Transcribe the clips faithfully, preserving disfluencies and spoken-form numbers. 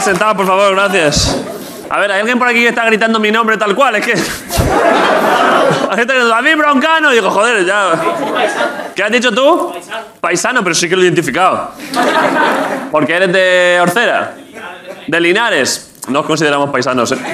sentados, por favor, gracias. A ver, ¿hay alguien por aquí que está gritando mi nombre tal cual? Es que... La gente dice, David Broncano. Y digo, joder, ya... ¿Qué has dicho tú? Paisano. Paisano, pero sí que lo he identificado. ¿Porque eres de Orcera? De Linares. No os consideramos paisanos, ¿eh?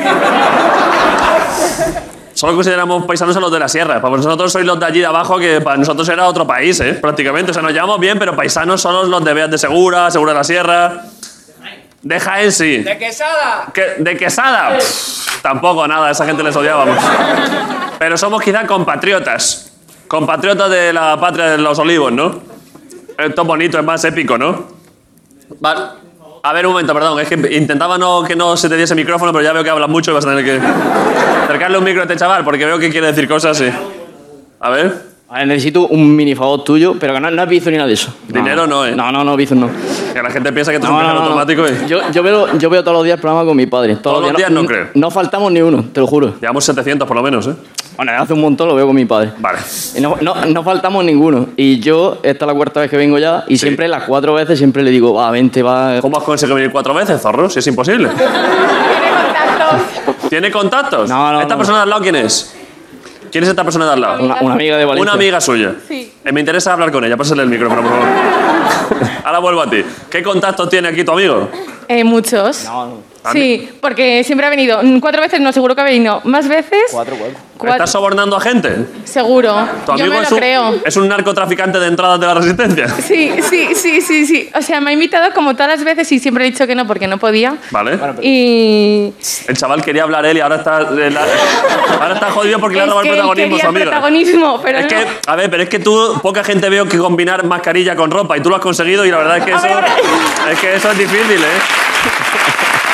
Solo consideramos paisanos a los de la sierra. Para nosotros sois los de allí de abajo, que para nosotros era otro país, ¿eh? Prácticamente. O sea, nos llamamos bien, pero paisanos son los de Beas de Segura, Segura de la Sierra. De Jaén, sí. ¿De Quesada? ¿Qué? ¿De Quesada? Pff, tampoco, nada. A esa gente les odiábamos. Pero somos quizás compatriotas. Compatriotas de la patria de los olivos, ¿no? Esto es bonito, es más épico, ¿no? Vale. A ver, un momento, perdón. Es que intentaba no, que no se te diese micrófono, pero ya veo que hablas mucho y vas a tener que acercarle un micro a este chaval, porque veo que quiere decir cosas y... A ver... A ver, necesito un mini favor tuyo, pero que no, no es Bizum ni nada de eso. Dinero no, ¿eh? No, no, no, Bizum no. Que la gente piensa que tú No, eres un no, cajero no, automático y... Yo, yo, veo, yo veo todos los días el programa con mi padre. Todos los días no creo. No faltamos ni uno, te lo juro. Llevamos setecientos por lo menos, ¿eh? Bueno, hace un montón lo veo con mi padre. Vale. Y no, no, no faltamos ninguno. Y yo, esta es la cuarta vez que vengo ya, y Sí. siempre las cuatro veces siempre le digo, va, vente, va... ¿Cómo has conseguido venir cuatro veces, zorro? Si es imposible. Tiene contactos. ¿Tiene contactos? No, no, ¿Esta no. persona de al lado quién es? ¿Quién es esta persona de al lado? Una, una amiga de Valencia. Una amiga suya. Sí. Eh, me interesa hablar con ella. Pásale el micrófono, por favor. Ahora vuelvo a ti. ¿Qué contactos tiene aquí tu amigo? Eh, muchos. No, no. Sí, porque siempre ha venido. Mm, Cuatro veces, no, seguro que ha venido. ¿Más veces? Cuatro, cuatro. Cuatro. ¿Estás sobornando a gente? Seguro. ¿Tu Yo amigo me lo es un, creo. es un narcotraficante de entradas de la Resistencia? Sí, sí, sí, sí, sí. O sea, me ha invitado como todas las veces y siempre he dicho que no porque no podía. Vale. Y... El chaval quería hablar él y ahora está, eh, la- ahora está jodido porque le ha Es robado el que él protagonismo a su quería amiga. protagonismo, pero Es no. que, a ver, pero es que tú, poca gente veo que combinar mascarilla con ropa y tú lo has conseguido y la verdad es que A eso, ver. es que eso es difícil, ¿eh?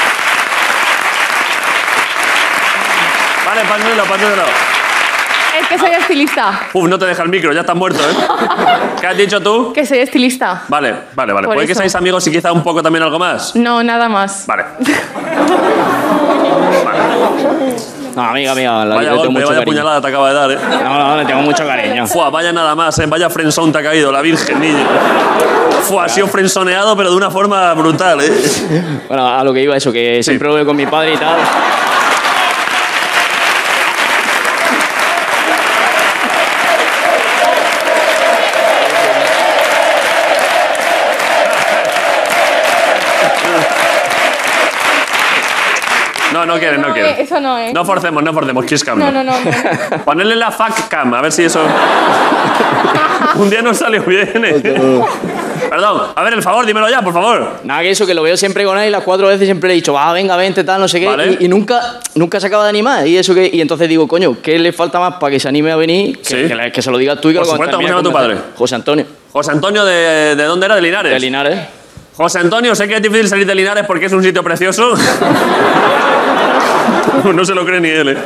Vale, pásenlo, pásenlo. Es que soy estilista. Uf, no te deja el micro, ya estás muerto, ¿eh? ¿Qué has dicho tú? Que soy estilista. Vale, vale, vale. Por ¿Puede que eso. seáis amigos y quizá un poco también algo más? No, nada más. Vale. No, amiga, amiga, la Vaya le tengo golpe, mucho vaya cariño. puñalada te acaba de dar, ¿eh? No, no, le tengo mucho cariño. Fua, vaya nada más, ¿eh? Vaya frenzón te ha caído, la virgen, niño. Fua, ha sido frenzoneado, pero de una forma brutal, ¿eh? Bueno, a lo que iba eso, que siempre lo veo con mi padre y tal. No, no quiere, no No, quiere. eh, eso no, ¿eh? No forcemos, no forcemos, kiss cam. No, no, no. no. Ponerle la fuck cam, a ver si eso... Un día nos salió bien, ¿eh? Perdón, a ver, el favor, dímelo ya, por favor. Nada, que eso, que lo veo siempre con él y las cuatro veces siempre le he dicho, va, venga, vente, tal, no sé qué. Vale. Y, y nunca, nunca se acaba de animar. Y eso que, y entonces digo, coño, ¿qué le falta más para que se anime a venir? Que, Sí. que, le- que se lo digas tú y que Por lo supuesto, termine ¿cómo se llama tu de convencer. José Antonio, José Antonio, de, ¿de dónde era? ¿De Linares? de Linares. José Antonio, sé que es difícil salir de Linares porque es un sitio precioso. No se lo cree ni él, ¿eh?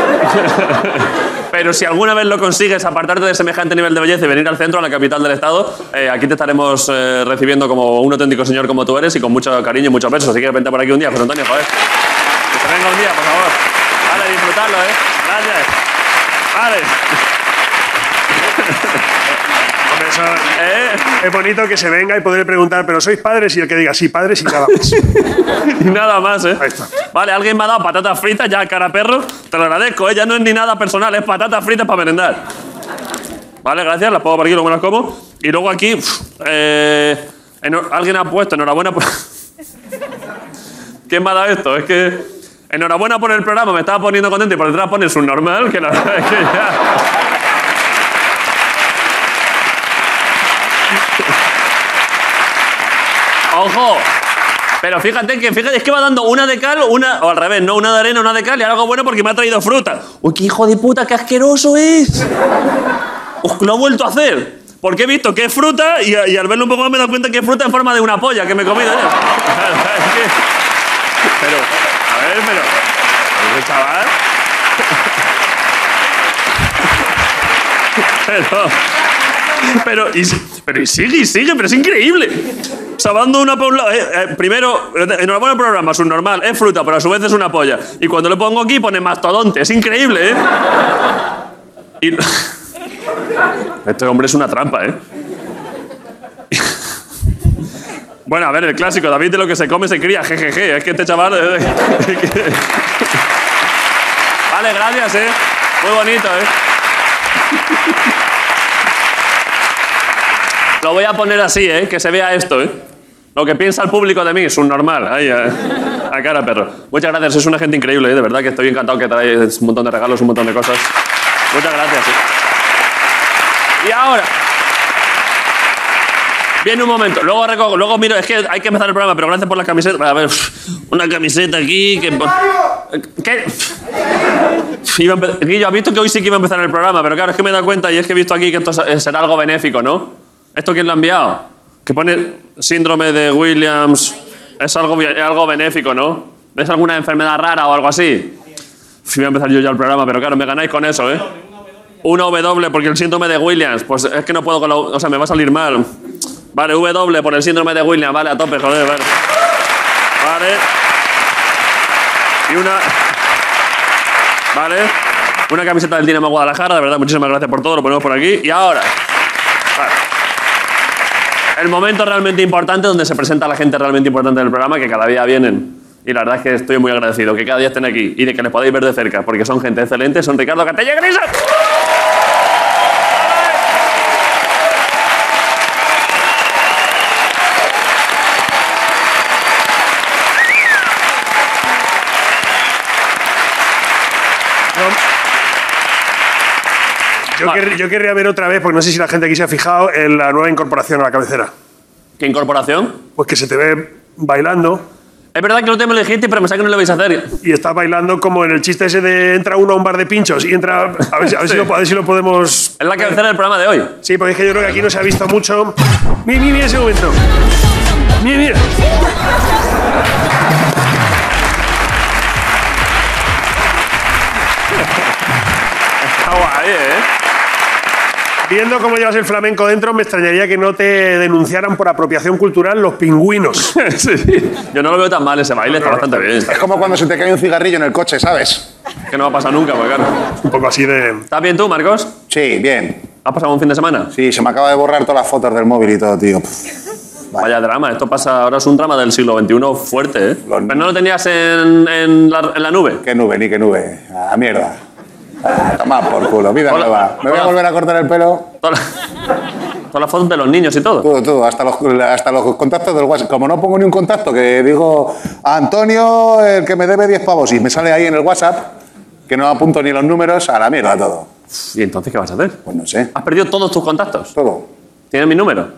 Pero si alguna vez lo consigues apartarte de semejante nivel de belleza y venir al centro, a la capital del estado, eh, aquí te estaremos eh, recibiendo como un auténtico señor como tú eres y con mucho cariño y muchos besos. Así que vente por aquí un día, José Antonio, joder. Que se venga un día, por favor. Vale, disfrutarlo, ¿eh? Gracias. Vale. Hombre, eso ¿Eh? es bonito que se venga y poder preguntar, ¿pero sois padres? Y el que diga, sí, padres y nada más. Y nada más, ¿eh? Ahí está. Vale, alguien me ha dado patatas fritas ya, cara perro. Te lo agradezco, ¿eh? Ya no es ni nada personal, es patatas fritas para merendar. Vale, gracias, las pongo por aquí, luego me las como. Y luego aquí, uf, eh, enho- alguien ha puesto enhorabuena por... ¿Quién me ha dado esto? Es que... Enhorabuena por el programa, me estaba poniendo contento y por detrás pones un normal, que la verdad es que ya... ¡Ojo! Pero fíjate que, fíjate, es que va dando una de cal, una... O al revés, no una de arena, una de cal y algo bueno porque me ha traído fruta. ¡Uy, qué hijo de puta, qué asqueroso es! Uf, lo ha vuelto a hacer. Porque he visto que es fruta y, y al verlo un poco más me he dado cuenta que es fruta en forma de una polla que me he comido ya. Es que- Pero, a ver, pero... Pero, chaval... Pero... Pero y, pero y sigue, y sigue, pero es increíble. O sea, va dando una por un lado. Eh, eh, primero, eh, enhorabuena al programa, es un normal, es fruta, pero a su vez es una polla. Y cuando le pongo aquí pone mastodonte, es increíble, ¿eh? Y... Este hombre es una trampa, ¿eh? Bueno, a ver, el clásico, David de lo que se come se cría, jejeje. Es que este chaval... eh, Vale, gracias, ¿eh? Muy bonito, ¿eh? Lo voy a poner así, ¿eh? Que se vea esto, ¿eh? Lo que piensa el público de mí es un normal. Ahí, eh. A cara, perro. Muchas gracias, es una gente increíble, ¿eh? De verdad que estoy encantado que traéis un montón de regalos, un montón de cosas. Muchas gracias, ¿eh? Y ahora... Viene un momento, luego recojo, luego miro, es que hay que empezar el programa, pero gracias por la camiseta. A ver, una camiseta aquí que... ¿Qué? Iba a empe- Guillo, has visto que hoy sí que iba a empezar el programa, pero claro, es que me he dado cuenta y es que he visto aquí que esto será algo benéfico, ¿no? ¿Esto quién lo ha enviado? Que pone síndrome de Williams. Es algo, es algo benéfico, ¿no? ¿Es alguna enfermedad rara o algo así? Uf, voy a empezar yo ya el programa, pero claro, me ganáis con eso, ¿eh? Una W, porque el síndrome de Williams, pues es que no puedo con la... O sea, me va a salir mal. Vale, W por el síndrome de Williams, vale, a tope, joder, vale. Vale. Y una... Vale. Una camiseta del Dinamo Guadalajara, de verdad, muchísimas gracias por todo, lo ponemos por aquí. Y ahora... Vale. El momento realmente importante donde se presenta a la gente realmente importante del programa, que cada día vienen. Y la verdad es que estoy muy agradecido que cada día estén aquí y de que les podáis ver de cerca, porque son gente excelente, son Ricardo Catella Grisa. Yo, quer- yo querría ver otra vez, porque no sé si la gente aquí se ha fijado, en la nueva incorporación a la cabecera. ¿Qué incorporación? Pues que se te ve bailando Es verdad que no te me elegiste, pero me sabe que no lo vais a hacer. y estás bailando como en el chiste ese de entra uno a un bar de pinchos y entra... A ver, si- a ver, si, lo, a ver si lo podemos... Es la cabecera del programa de hoy. Sí, porque es que yo creo que aquí no se ha visto mucho... Mira, mira, mira ese momento. Mira, mira. Está guay, ¿eh? Viendo cómo llevas el flamenco dentro, me extrañaría que no te denunciaran por apropiación cultural los pingüinos. Sí. Yo no lo veo tan mal ese baile, está bastante bien. Es como cuando se te cae un cigarrillo en el coche, ¿sabes? Que no va a pasar nunca, porque claro. Un poco así de... ¿Estás bien tú, Marcos? Sí, bien. ¿Has pasado un fin de semana? Sí, se me acaba de borrar todas las fotos del móvil y todo, tío. Pff, Vaya drama, esto pasa, ahora es un drama del siglo veintiuno fuerte, ¿eh? Los- Pero no lo tenías en, en, la, en la nube. qué nube, ni qué nube. A la mierda. Ah, toma por culo, vida Hola. nueva. Me voy a Hola. volver a cortar el pelo. Todas las, todas las fotos de los niños y todo. Todo, todo, hasta los, hasta los contactos del WhatsApp. Como no pongo ni un contacto, que digo a Antonio, el que me debe diez pavos, y me sale ahí en el WhatsApp, que no apunto ni los números, a la mierda todo. ¿Y entonces qué vas a hacer? Pues no sé, ¿Has perdido todos tus contactos? todo. ¿Tienes mi número?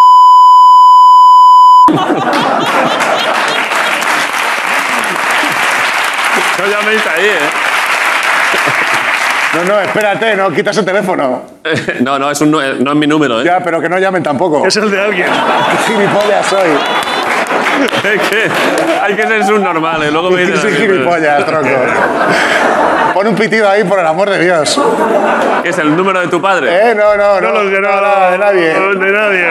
No llaméis ahí, ¿eh? No, no, espérate, no, quita ese teléfono. Eh, No, no, es un, nu- eh, no es mi número, ¿eh? Ya, pero que no llamen tampoco. Es el de alguien. Qué gilipollas soy. Es que hay que ser subnormal, ¿eh? Luego me dicen... Soy gilipollas, tronco. Pon un pitido ahí, por el amor de Dios. ¿Qué es el número de tu padre? Eh, no, no, No no. los de no, nada, no, de nadie. No, de nadie.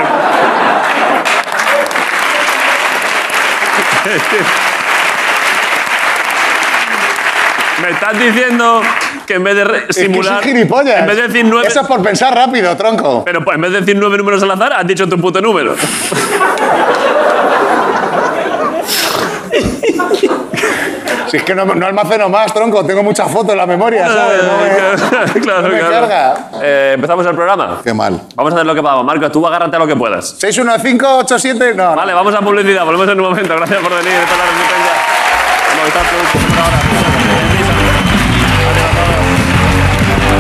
Me estás diciendo que en vez de re- Es que simular... soy gilipollas. En vez de decir nueve... Eso es por pensar rápido, tronco. Pero pues, en vez de decir nueve números al azar, has dicho tu puto número. Si es que no, no almaceno más, tronco. Tengo muchas fotos en la memoria, ¿sabes? No me, claro, no me claro. carga. Eh, Empezamos el programa. Qué mal. Vamos a hacer lo que podamos. Marcos, tú agárrate a lo que puedas. seis uno cinco ocho siete... No, Vale, vamos a publicidad. Volvemos en un momento. Gracias por venir. Esto es la Resistencia. Movistar Plus, por ahora. Adiós a todos.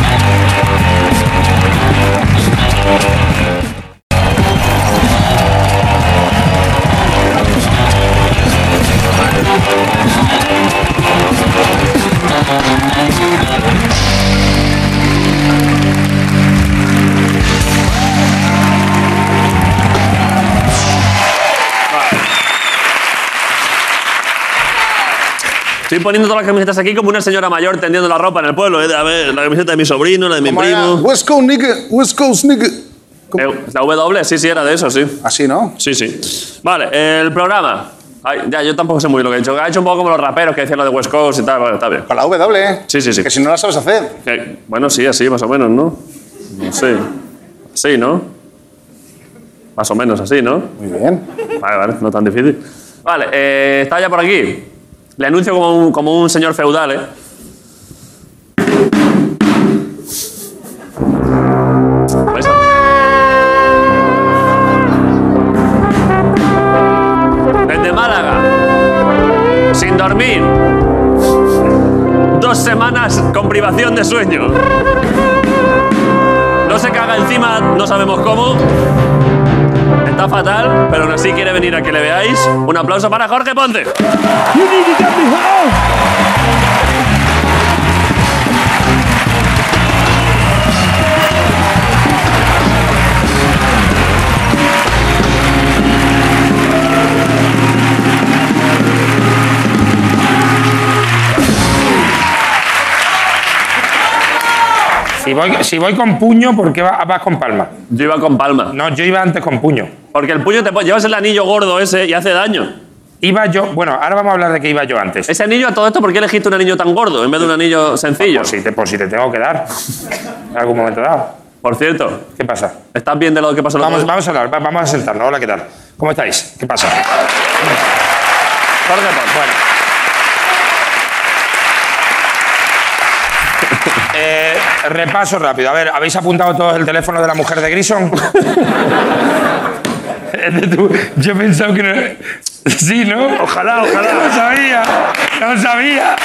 Estoy poniendo todas las camisetas aquí como una señora mayor tendiendo la ropa en el pueblo. ¿eh? A ver, la camiseta de mi sobrino, la de mi ¿Cómo era? primo. West Coast, nigga. West Coast, nigga. ¿Cómo? Eh, La W, sí, sí, era de eso, sí. Así, ¿no? Sí, sí. Vale, el programa. Ay, ya, yo tampoco sé muy bien lo que he hecho. Ha hecho un poco como los raperos que decían lo de West Coast y tal. Vale, está bien. Con la W, ¿eh? Sí, sí, sí. Que si no la sabes hacer. Que- bueno, sí, así más o menos, ¿no? No sé. Sí, ¿no? Más o menos así, ¿no? Muy bien. Vale, vale, no tan difícil. Vale, eh, está ya por aquí. Le anuncio como un, como un señor feudal, ¿eh? Ahí está. Desde Málaga, sin dormir, dos semanas con privación de sueño. No se caga encima, no sabemos cómo. Está fatal, pero aún así quiere venir a que le veáis. Un aplauso para Jorge Ponce. Si voy, si voy con puño, ¿por qué va- vas con palma? Yo iba con palma. No, yo iba antes con puño. Porque el puño te puede- llevas el anillo gordo ese y hace daño. Iba yo... Bueno, ahora vamos a hablar de que iba yo antes. Ese anillo, a todo esto, ¿por qué elegiste un anillo tan gordo en vez de un anillo sencillo? Por si te, por si te tengo que dar. En algún momento dado. Por cierto, ¿Qué pasa? ¿estás bien de lo que pasó el otro Vamos, día? vamos a hablar, va- vamos a sentarnos. Hola, ¿qué tal? ¿Cómo estáis? ¿Qué pasa? Jorge Ponce. Bueno. Eh, repaso rápido. A ver, ¿habéis apuntado todo el teléfono de la mujer de Grison? Es de tu- Yo he pensado que no... Sí, ¿no? Ojalá, ojalá. No sabía. No sabía.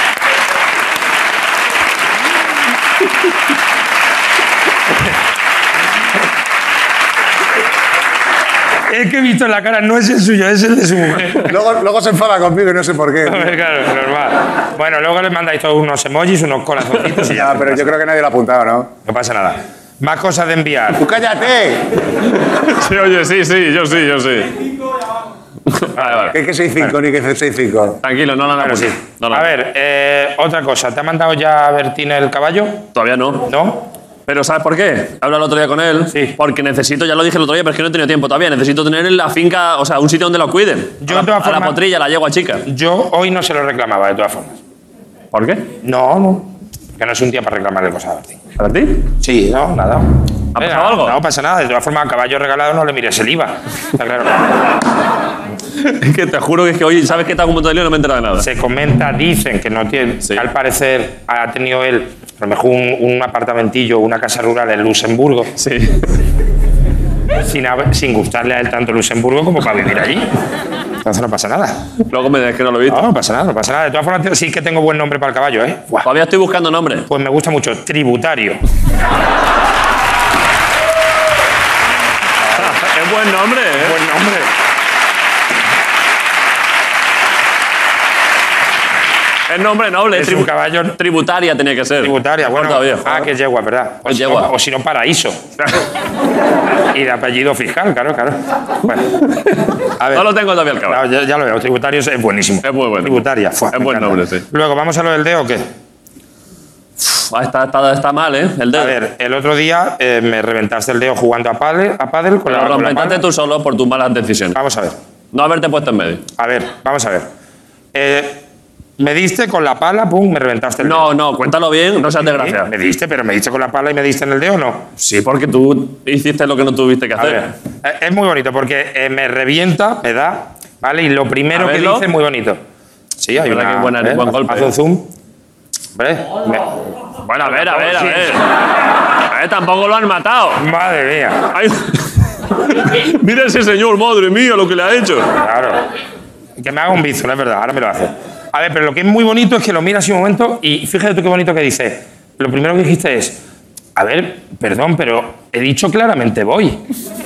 Es que he visto en la cara, no es el suyo, es el de su mujer. Luego, luego se enfada conmigo y no sé por qué. Claro, normal. Bueno, luego le mandáis todos unos emojis, unos corazoncitos y ya. Ya, pero yo creo que nadie lo ha apuntado, ¿no? No pasa nada. Más cosas de enviar. ¡Tú cállate! Sí, oye, sí, sí, yo sí, yo sí. Vale, vale. ¿Qué que seis cinco ni que seis cinco? Tranquilo, no la Bueno, apunto. sí. No, no. A ver, eh, otra cosa. ¿Te ha mandado ya Bertín el caballo? Todavía no. ¿No? Pero ¿sabes por qué? Habla el otro día con él. Sí. Porque necesito, ya lo dije el otro día, pero es que no he tenido tiempo todavía. Necesito tener en la finca, o sea, un sitio donde lo cuiden. Yo, a, de la, todas a la formas- potrilla, la yegua chica. Yo hoy no se lo reclamaba, de todas formas. ¿Por qué? No, no. Que no es un día para reclamarle cosas a Bertín. ¿Para ti? Sí, no, nada. ¿Ha Eh, pasado no, algo? No pasa nada. De todas formas, a caballo regalado no le mires el I V A. Está claro. Es que te juro que es que hoy, ¿sabes qué tal un montón de lío? No me he enterado de nada. Se comenta, dicen que no tiene, Sí. que al parecer ha tenido él a lo mejor un, un apartamentillo, una casa rural en Luxemburgo, Sí. sin, haber- sin gustarle a él tanto Luxemburgo como para vivir allí. Entonces no pasa nada. Luego me dices que no lo he visto. No, no pasa nada, no pasa nada. De todas formas, sí que tengo buen nombre para el caballo, ¿eh? Buah. Todavía estoy buscando nombre. Pues me gusta mucho, Tributario. Es buen nombre, ¿eh? Buen nombre. Es nombre noble. Es tribu- un caballo- Tributaria tenía que ser. Tributaria, Mejor bueno. todavía. Ah, que es yegua, ¿verdad? O Es si no- yegua. O si no, paraíso. Y de apellido fiscal, claro, claro. Bueno. A ver. No lo tengo todavía el caballo. No, ya, ya lo veo, tributario es, es buenísimo. Es muy bueno. Tributaria, fua, Es me buen encanta. nombre, sí. Luego, ¿vamos a lo del dedo o qué? Ah, está, está, está mal, ¿eh? El dedo. A ver, el otro día eh, me reventaste el dedo jugando a pádel, a pádel con Pero la, lo con la reventaste palma. tú solo por tus malas decisiones. Vamos a ver, No haberte puesto en medio. a ver, vamos a ver. Eh, me diste con la pala, pum, me reventaste el No, dedo. no, cuéntalo bien, no seas Sí, desgraciado. me diste, pero me diste con la pala y me diste en el dedo, ¿no? Sí, porque tú hiciste lo que no tuviste que A hacer. ver, eh, es muy bonito porque eh, me revienta, me da, ¿vale? Y lo primero A que verlo. dice es muy bonito. Sí, hay verdad una... que buena- ¿eh? buen golpe. Haz un zoom. Hombre, me- Bueno, a ver, a ver, a Sí. ver. A ver, tampoco lo han matado. Madre mía. Ay. Mira ese señor, madre mía, lo que le ha hecho. Claro. Que me haga un bizo, no es verdad, ahora me lo hace. A ver, pero lo que es muy bonito es que lo miras un momento y fíjate tú qué bonito que dice. Lo primero que dijiste es, a ver, perdón, pero he dicho claramente voy.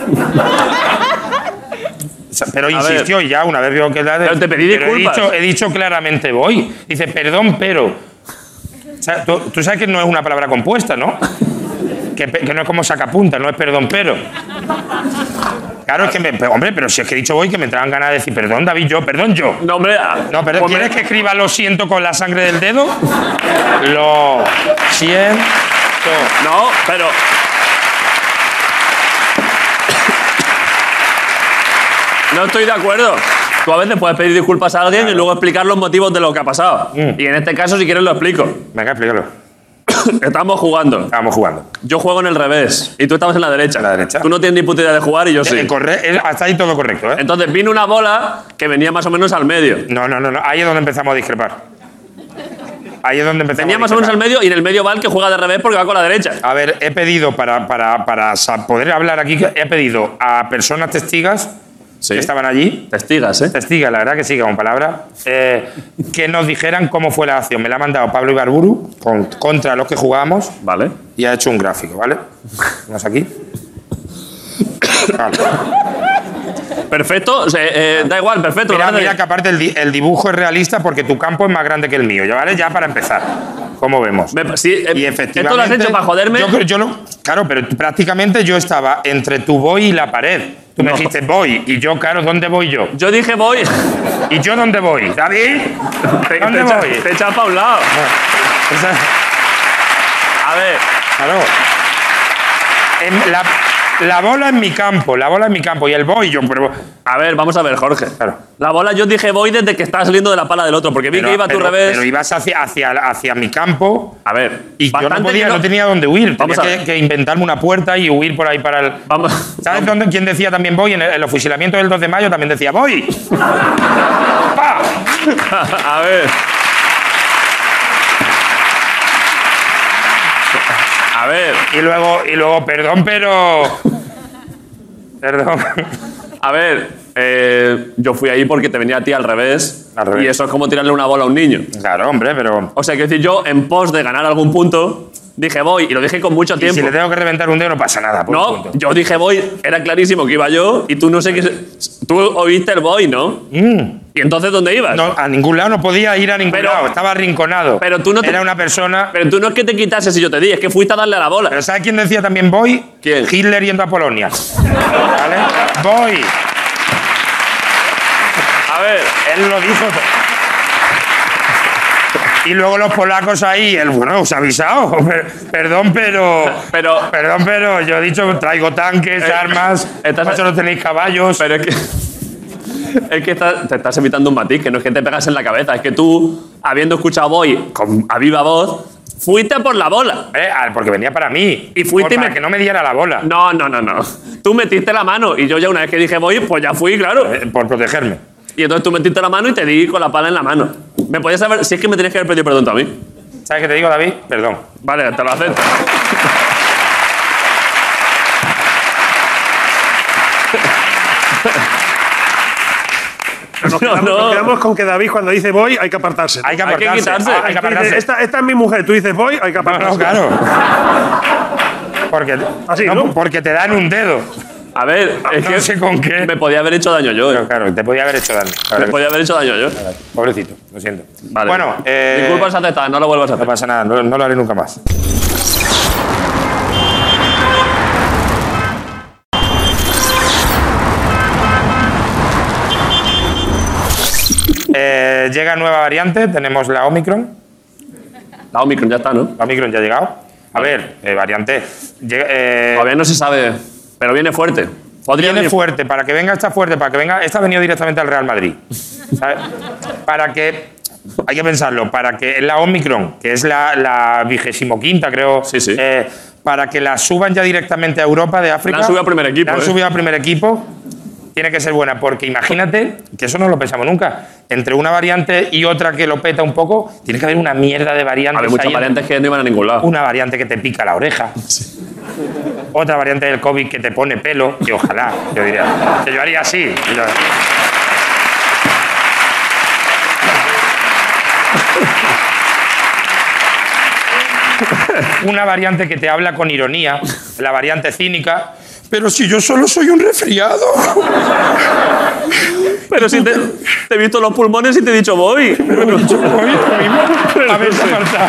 O sea, pero A insistió y ya una vez vio que la Pero te pedí pero he disculpas. dicho, he dicho claramente voy. Dice, perdón, pero. O sea, tú, tú sabes que no es una palabra compuesta, ¿no? Que, pe- que no es como sacapunta, no es perdón, pero. Claro, es que me. pero, hombre, pero si es que he dicho voy, que me tragan ganas de decir, perdón, David, yo, perdón, yo. No, hombre. ah, No, pero pues me- ¿quieres que escriba lo siento con la sangre del dedo? Lo siento. No, pero. No estoy de acuerdo. Tú a veces puedes pedir disculpas a alguien y luego explicar los motivos de lo que ha pasado. Mm. Y en este caso, si quieres, lo explico. Venga, explícalo. Estábamos jugando. Estábamos jugando. Yo juego en el revés y tú estabas en la derecha. En la derecha. Tú no tienes ni puta idea de jugar y yo sí. Eh, corre- eh, hasta ahí todo correcto, ¿eh? Entonces vino una bola que venía más o menos al medio. No, no, no, no. Ahí es donde empezamos a discrepar. Ahí es donde empezamos Venía a más o menos al discrepar. medio y en el medio va el que juega de revés porque va con la derecha. A ver, he pedido para, para, para sa- poder hablar aquí, he pedido a personas testigas Sí. que estaban allí, Testigas, ¿eh? testigas, la verdad que sí, como palabra, eh, que nos dijeran cómo fue la acción. Me la ha mandado Pablo Ibarburu con- contra los que jugábamos Vale. y ha hecho un gráfico, ¿vale? Vamos aquí. Vale. Perfecto. O sea, eh, da igual, perfecto. Mira, lo haces mira que aparte el, di- el dibujo es realista porque tu campo es más grande que el mío, ¿ya vale? Ya para empezar. ¿Cómo vemos? Me- sí, eh, Y efectivamente. ¿esto lo has hecho para joderme? Yo, creo- yo lo- claro, pero tú- prácticamente yo estaba entre tu boy y la pared. Tú me No. dijiste voy y yo, claro, ¿dónde voy yo? Yo dije voy. ¿Y yo dónde voy? ¿David? Te, ¿Dónde te echa- voy? te echas para un lado. Esa- A ver. claro. En la, la bola en mi campo, la bola en mi campo y el voy yo, pero. A ver, vamos a ver, Jorge. Claro. La bola yo dije voy desde que estaba saliendo de la pala del otro, porque vi pero- que iba a tu pero- revés. Pero ibas hacia, hacia, hacia mi campo. A ver. Y yo no, bastante podía, que no tenía dónde huir. Vamos Tenía a que, ver. que inventarme una puerta y huir por ahí para el. Vamos. ¿Sabes dónde, quién decía también voy? En el, en los fusilamientos del dos de mayo también decía voy. ¡Pa! A ver. A ver. Y luego, y luego, perdón, pero. Perdón. A ver. eh, yo fui ahí porque te venía a ti al revés. Al revés. Y eso es como tirarle una bola a un niño. Claro, hombre, pero. O sea, que decir, yo en pos de ganar algún punto, dije voy, y lo dije con mucho Y tiempo. si le tengo que reventar un dedo, no pasa nada. Por No, punto. yo dije voy, era clarísimo que iba yo, y tú no sé qué. se- Tú oíste el voy, ¿no? Mm. ¿Y entonces dónde ibas? No, a ningún lado no podía ir a ningún Pero- lado. Estaba arrinconado. pero tú no te- Era una persona. Pero tú no es que te quitases si yo te di, es que fuiste a darle a la bola. Pero ¿sabes quién decía también voy? ¿Quién? Hitler yendo a Polonia. ¿Vale? Voy. A ver, Él lo dijo. Y luego los polacos ahí, el bueno, os ha avisado. Per- Perdón, pero. Pero- Perdón, pero yo he dicho, traigo tanques, Eh, armas. estás- Vosotros tenéis caballos. pero es que. Es que estás- te estás evitando un matiz, que no es que te pegas en la cabeza, es que tú, habiendo escuchado voy con, a viva voz, fuiste a por la bola. Eh, ah, porque venía para mí. Y fuiste y para me- que no me diera la bola. No, no, no, no. Tú metiste la mano y yo ya una vez que dije voy, pues ya fui, claro. Eh, por protegerme. Y entonces tú metiste la mano y te di con la pala en la mano. ¿Me podías saber? Si es que me tenías que haber pedido perdón tú a mí. ¿Sabes qué te digo, David? Perdón. Vale, te lo acepto. Nos quedamos, No, no. nos quedamos con que David, cuando dice voy, hay que apartarse. Hay que Hay que apartarse. quitarse. Ah, hay que Tú dices, apartarse. esta, esta es mi mujer, tú dices voy, hay que No, apartarse. no, claro. Porque, Así, ¿no? porque te dan un dedo. A ver, es No que sé con qué. me podía haber hecho daño yo. Pero eh. claro, te podía haber hecho daño. La Me verdad podía haber hecho daño yo. que- Pobrecito, lo siento. Vale. Bueno, eh, Disculpas aceptadas, no lo vuelvas a no hacer. pasa nada, no, no lo haré nunca más. Eh, llega nueva variante, tenemos la Omicron. La Omicron ya está, ¿no? La Omicron ya ha llegado. A ver, eh, variante. llega- eh, Todavía no se sabe, pero viene fuerte. Podría Viene venir- fuerte, para que venga esta fuerte, para que venga. Esta ha venido directamente al Real Madrid. ¿Sabes? Para que. Hay que pensarlo, para que la Omicron, que es la, la vigésimo quinta, creo. Sí, sí. eh, para que la suban ya directamente a Europa de África. La han subido a primer equipo, La han eh. subido a primer equipo. Tiene que ser buena, porque imagínate, que eso no lo pensamos nunca. Entre una variante y otra que lo peta un poco, tiene que haber una mierda de variantes. Hay muchas ahí. variantes que no iban a ningún lado. Una variante que te pica la oreja. Otra variante del COVID que te pone pelo. Y ojalá, yo diría. Que yo haría así. Yo- Una variante que te habla con ironía. La variante cínica. Pero si yo solo soy un resfriado. Pero si te, te he visto los pulmones y te he dicho voy. Oye, lo mismo. A ver, falta.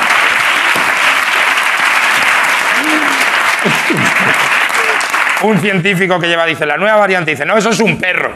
Un científico que lleva, dice, la nueva variante, dice, no, eso es un perro.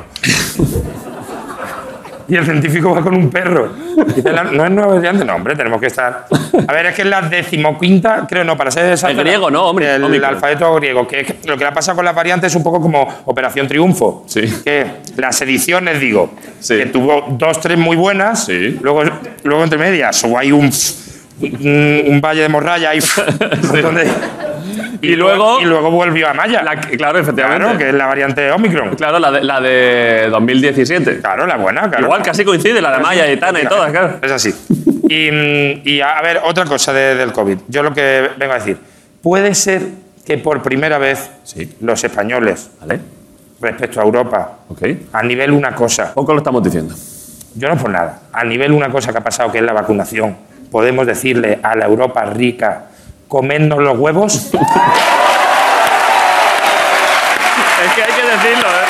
Y el científico va con un perro. Dice, "La- no es nueva variante, no, hombre, tenemos que estar. A ver, es que es la decimoquinta, creo, no, para ser exacto. El griego, ¿no, hombre? El, Omicron. alfabeto griego, que es que lo que le pasa con las variantes es un poco como Operación Triunfo. Sí. Que las ediciones, digo, Sí. que tuvo dos, tres muy buenas, Sí. luego, luego entre medias, o hay un, un, un valle de morralla y, Sí. donde- Y luego- y luego volvió a Maya. La- claro, efectivamente. Claro, que es la variante Omicron. Claro, la de, la de dos mil diecisiete. Claro, la buena, claro. Igual casi coincide, la de Maya y Tana y todas, claro. Es así. Y, mm, y a, a ver, otra cosa de- del COVID. Yo lo que vengo a decir. Puede ser que por primera vez Sí. los españoles, Vale, respecto a Europa, ok. a nivel una cosa, Poco lo estamos diciendo. yo no por nada, a nivel una cosa que ha pasado, que es la vacunación, podemos decirle a la Europa rica, comednos los huevos. Es que hay que decirlo, ¿eh?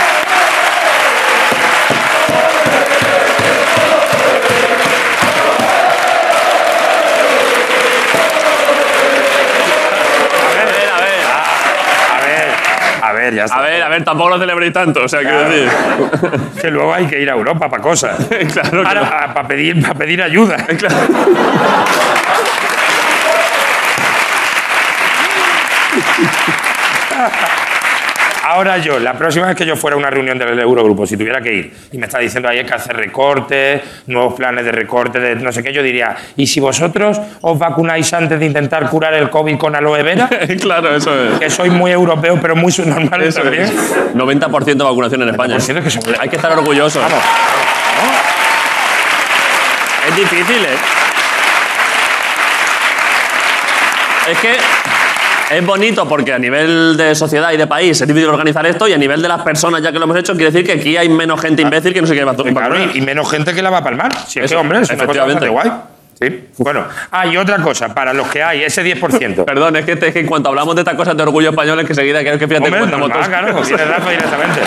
A ver, a ver. A ver, a ver, ya está. A ver, a ver, tampoco lo celebréis tanto, o sea, quiero Claro. decir. Que luego hay que ir a Europa para cosas. Claro, claro. Ahora, para pedir, para pedir ayuda. Ahora yo, la próxima vez que yo fuera a una reunión del Eurogrupo, si tuviera que ir, y me está diciendo ahí que hacer recortes, nuevos planes de recorte, de no sé qué, yo diría, ¿y si vosotros os vacunáis antes de intentar curar el COVID con aloe vera? Claro, eso es. Que soy muy europeo, pero muy subnormal Eso también. es. noventa por ciento de vacunación en España. noventa por ciento que son- Hay que estar orgullosos. Vamos, Es difícil, ¿eh? Es que es bonito porque a nivel de sociedad y de país es difícil organizar esto y a nivel de las personas, ya que lo hemos hecho, quiere decir que aquí hay menos gente imbécil que no se quiere vacu- claro, vacunar. y, y menos gente que la va a palmar. Si es Eso, que, hombre, es una cosa efectivamente. bastante guay. Sí. Bueno, ah, y otra cosa, para los que hay, ese diez por ciento. Perdón, es que, es que en cuanto hablamos de estas cosas de orgullo español es que enseguida creo que fíjate Hombre, cómo estamos normal, todos. claro, tiene Rafa directamente.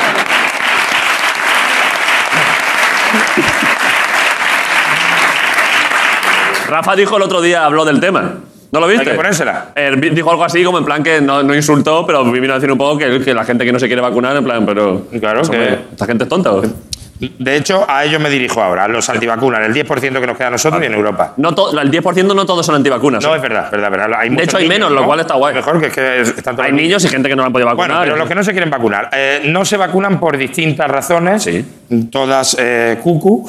Rafa dijo el otro día, habló del tema. ¿No lo viste? Hay que ponérsela. Eh, vi- dijo algo así como en plan que no, no insultó, pero vino a decir un poco que, que la gente que no se quiere vacunar, en plan, pero... Claro, hombre, que- ¿esta gente es tonta o qué? De hecho, a ellos me dirijo ahora, a los antivacunas, el diez por ciento que nos queda a nosotros y en Europa. No to- el diez por ciento no todos son antivacunas. No, ¿eh? es verdad, verdad, verdad. Hay De muchos hecho, hay niños, menos, lo ¿no? cual está guay. Mejor que es que están todos Hay niños y gente que no han podido vacunar. Bueno, pero los que no se quieren vacunar, eh, no se vacunan por distintas razones, Sí. todas eh, cucu.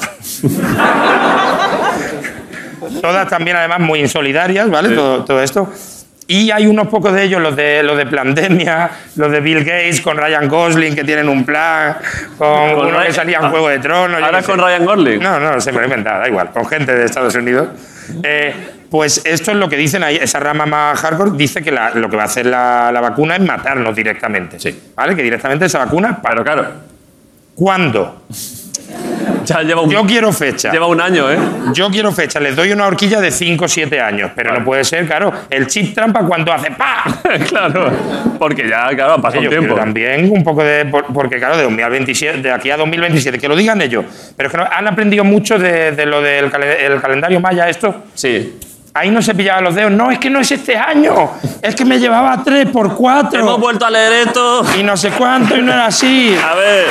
Todas también, además, muy insolidarias, ¿vale? Sí. Todo, todo esto. Y hay unos pocos de ellos, los de, los de Plandemia, los de Bill Gates con Ryan Gosling, que tienen un plan, con, Con uno Ryan- que salía en ah, Juego de Tronos. yo ¿Ahora qué con sé. Ryan Gosling? No, no, se me lo he inventado, da igual, con gente de Estados Unidos. Eh, pues esto es lo que dicen ahí, esa rama más hardcore dice que la- lo que va a hacer la, la vacuna es matarnos directamente. Sí. ¿Vale? Que directamente esa vacuna. Pero claro, ¿Cuándo? ya lleva un, Yo quiero fecha. lleva un año, ¿eh? Yo quiero fecha. Les doy una horquilla de cinco o siete años. Pero no puede ser, claro. El chip trampa cuando hace ¡pa! Claro, porque ya, claro, ha pasado Yo un tiempo. quiero también un poco de... por- Porque, claro, de, dos mil veintisiete, de aquí a dos mil veintisiete, que lo digan ellos. Pero es que no- han aprendido mucho de, de lo del calen- el calendario maya, esto. Sí. Ahí no se pillaban los dedos. No, es que no es este año. Es que me llevaba tres por cuatro. Hemos vuelto a leer esto. Y no sé cuánto, y no era así. A ver.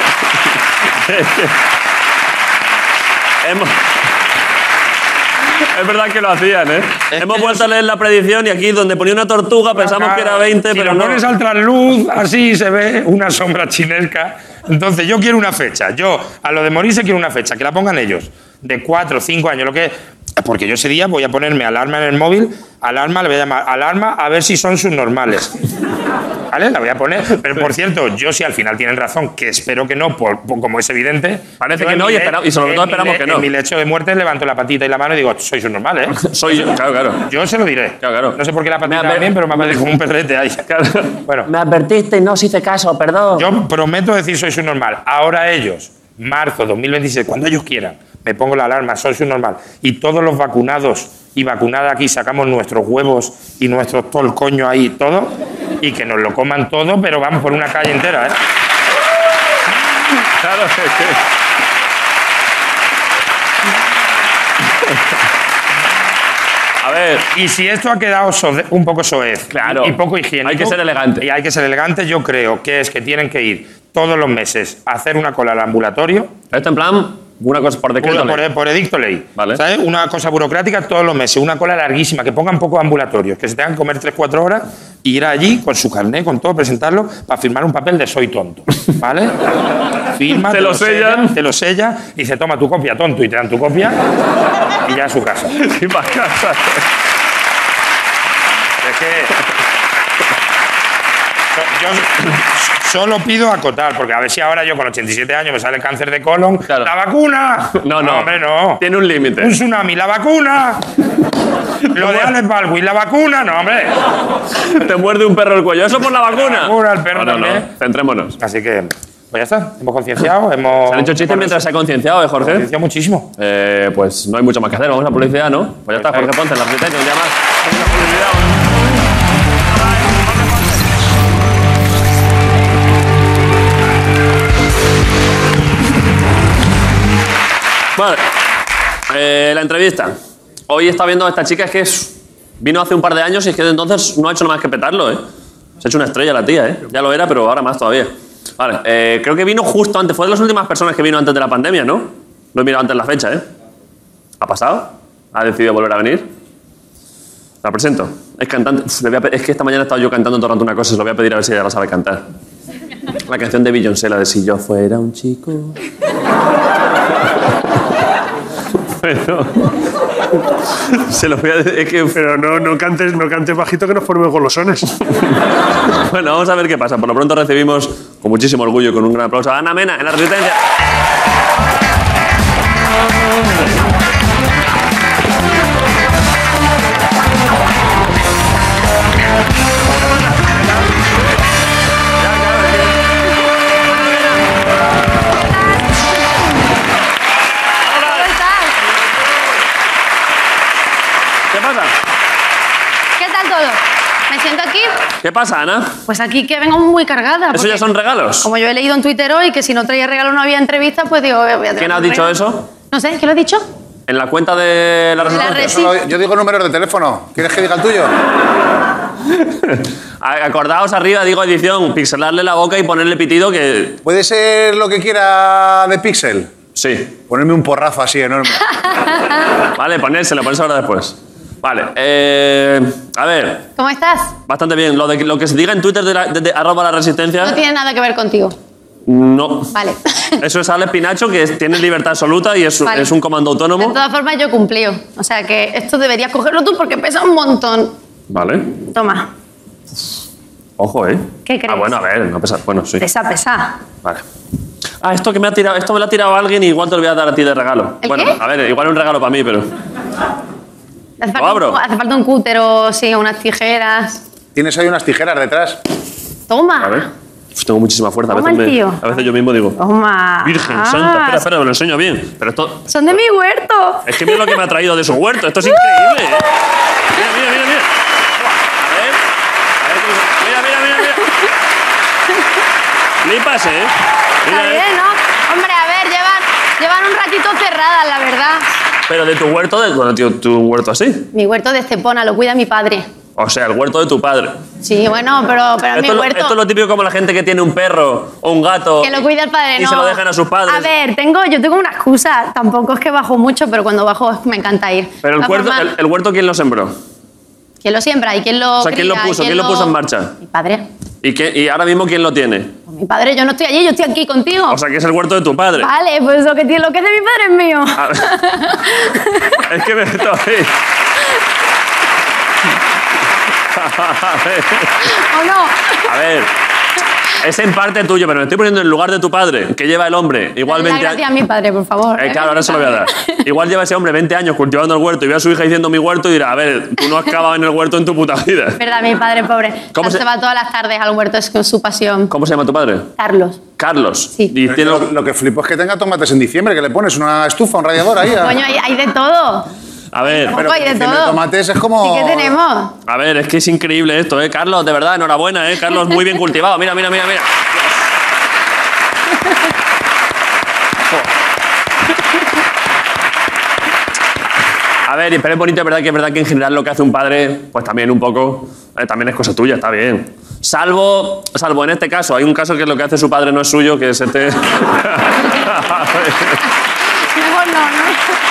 Hemos... Es verdad que lo hacían, ¿eh? Es Hemos que vuelto a leer la predicción y aquí donde ponía una tortuga pensamos que era veinte, si pero lo no. pones al trasluz, así se ve una sombra chinesca. Entonces, yo quiero una fecha. Yo, a lo de morirse, quiero una fecha. Que la pongan ellos. De cuatro, cinco años, lo que... Porque yo ese día voy a ponerme alarma en el móvil. Alarma, le voy a llamar alarma a ver si son subnormales. ¿Vale? La voy a poner. Pero, por cierto, yo si al final tienen razón, que espero que no, por, por- como es evidente... Parece yo que en no mi y le- espera- y sobre en todo mi esperamos le- que no. En mi lecho de muerte levanto la patita y la mano y digo, sois subnormales, ¿eh? Soy yo, claro, claro. Yo se lo diré. Claro, claro. No sé por qué la Me patita adver- va bien, pero me parece como un perrete ahí. Claro. Bueno, Me advertiste y no os hice caso, perdón. yo prometo decir soy subnormal. Ahora ellos, marzo dos mil veintisiete, cuando ellos quieran, me pongo la alarma, soy subnormal. Y todos los vacunados y vacunadas aquí sacamos nuestros huevos y nuestros todo el coño ahí, todo, y que nos lo coman todo, pero vamos por una calle entera, ¿eh? Claro, es que... A ver, Y si esto ha quedado sode- un poco soez Claro. y poco higiénico... Hay que ser elegante. Y hay que ser elegante, yo creo que es que tienen que ir todos los meses a hacer una cola al ambulatorio, esto en plan, una cosa por decreto. por, ley. por- por edicto ley. Vale. ¿Sabes? Una cosa burocrática todos los meses, una cola larguísima, que pongan pocos ambulatorios, que se tengan que comer tres cuatro horas y ir allí con su carnet, con todo, presentarlo, para firmar un papel de soy tonto. ¿Vale? Firma, Te lo sellan. te lo sella y dice, toma tu copia, tonto, y te dan tu copia y ya a su casa. Y para casa. Es que... Yo solo pido acotar, porque a ver si ahora yo con ochenta y siete años me sale cáncer de colon. Claro. ¡La vacuna! No, no. hombre, no. Tiene un límite. Un tsunami, la vacuna. Lo de Alex Baldwin, la vacuna, no, hombre. Te muerde un perro el cuello. ¿Eso por la vacuna? La vacuna, el perro no, no, también. no. Centrémonos. Así que, pues ya está. Hemos concienciado, hemos... ¿Se han hecho chistes mientras se ha concienciado, eh, Jorge? concienciado muchísimo. Eh, pues no hay mucho más que hacer. Vamos a la publicidad, ¿no? Pues ya está, Jorge Ponce, en la resistencia, un día más. Vamos a la publicidad. Vale. Eh, la entrevista. Hoy está viendo a esta chica, es que es, vino hace un par de años y es que desde entonces no ha hecho nada más que petarlo, ¿eh? Se ha hecho una estrella la tía, ¿eh? Ya lo era, pero ahora más todavía. Vale, eh, creo que vino justo antes, fue de las últimas personas que vino antes de la pandemia, ¿no? Lo he mirado antes la fecha, ¿eh? ¿Ha pasado? ¿Ha decidido volver a venir? La presento. Es cantante. Uf, le voy a pe- es que esta mañana he estado yo cantando todo el rato una cosa y se lo voy a pedir a ver si ella la sabe cantar. La canción de Beyoncé, la de Si yo fuera un chico... Pero... Se lo voy a decir... Es que... Pero no, no, cantes, no cantes bajito que nos formemos golosones. Bueno, vamos a ver qué pasa. Por lo pronto recibimos con muchísimo orgullo y con un gran aplauso a Ana Mena en la Resistencia. ¿Qué pasa? ¿Qué tal todo? ¿Me siento aquí? ¿Qué pasa, Ana? Pues aquí que vengo muy cargada. ¿Eso porque ya son regalos? Como yo he leído en Twitter hoy que si no traía regalo no había entrevista, pues digo, voy a traer ¿Quién ha un dicho regalo. eso? No sé, ¿qué lo he dicho? En la cuenta de la De la Resistencia. Resi. Solo- Yo digo números de teléfono. ¿Quieres que diga el tuyo? Acordaos arriba, digo edición, pixelarle la boca y ponerle pitido que... ¿Puede ser lo que quiera de Pixel? Sí. Ponerme un porrazo así enorme. Vale, ponérselo, ponérselo ahora después. Vale, eh, a ver, ¿Cómo estás? bastante bien. Lo, de, lo que se diga en Twitter de, la, de, de arroba la resistencia, No tiene nada que ver contigo. no. Vale. Eso es Alex Pinacho, que es- tiene libertad absoluta y es, Vale. es un comando De autónomo. todas formas, yo he cumplido. O sea que esto deberías cogerlo tú porque pesa un montón. Vale. Toma. Ojo, ¿eh? ¿Qué crees? Ah, bueno, a ver, no pesa. Bueno, sí. Pesa, pesa. Vale. Ah, esto que me ha tirado, esto me lo ha tirado alguien y igual te lo voy a dar a ti de regalo. ¿El bueno, qué? a ver, igual es un regalo para mí, pero. Hace ¿Lo falta, abro? un, hace falta un cútero, sí, unas tijeras. Tienes ahí unas tijeras detrás. Toma. A ver. Uf, tengo muchísima fuerza. A Toma veces, el me- tío. a veces yo mismo digo. Toma. Virgen Ah, santa. Espera, espera, me lo enseño bien. Pero esto. Son de mi huerto. Es que mira lo que me ha traído de su huerto. Esto es increíble, ¿eh? Mira, mira, mira, mira. Buah, a ver. A ver cómo se- Mira, mira, mira, mira. Flipas, ¿eh? Mira, Está eh. bien, ¿no? Hombre, a ver, llevan, llevan un ratito cerradas, la verdad. Pero de tu huerto, de bueno, tío, tu huerto así. Mi huerto de Estepona lo cuida mi padre. O sea, el huerto de tu padre. Sí, bueno, pero, pero es mi Esto, es lo- huerto. esto es lo típico como la gente que tiene un perro o un gato. Que lo cuida el padre, y no. se lo dejan a sus padres. A ver, tengo, yo tengo una excusa. Tampoco es que bajo mucho, pero cuando bajo me encanta ir. Pero el De huerto, todas el, formas, el huerto, ¿quién lo sembró? ¿quién lo siembra y quién lo O sea, ¿quién lo cría y puso? ¿Quién lo puso en marcha? Mi padre. ¿Y, qué, y ahora mismo quién lo tiene? Pues mi padre, yo no estoy allí, yo estoy aquí contigo. O sea, que es el huerto de tu padre. Vale, pues lo que, tiene, lo que es de mi padre es mío. A ver. Es que me estoy... A ver. ¿O no? A ver. Es en parte tuyo, pero me estoy poniendo en el lugar de tu padre, que lleva el hombre igual Dale la veinte gracia a años. mi padre, por favor. Eh, ¿eh? claro, ahora se lo voy a dar. Igual lleva ese hombre veinte años cultivando el huerto y ve a su hija diciendo mi huerto y dirá, a ver, tú no has acabado en el huerto en tu puta vida. Es verdad, mi padre, pobre. ¿Cómo se... se- va todas las tardes al huerto, es con su pasión. ¿Cómo se llama tu padre? Carlos. Carlos. Sí. Y tiene... Lo, lo que flipo es que tenga tomates en diciembre, que le pones una estufa, un radiador ahí. a- Coño, hay, hay de todo. A ver, Ojo, Pero hay de en diciembre todo. tomates es como... Sí que tenemos. a ver, es que es increíble esto, ¿eh? Carlos, de verdad, enhorabuena, ¿eh? Carlos, muy bien cultivado. Mira, mira, mira, mira. A ver, pero es bonito, es verdad que es verdad que en general lo que hace un padre, pues también un poco, eh, también es cosa tuya, está bien. Salvo, salvo en este caso, hay un caso que lo que hace su padre no es suyo, que es este. Mejor no, ¿no?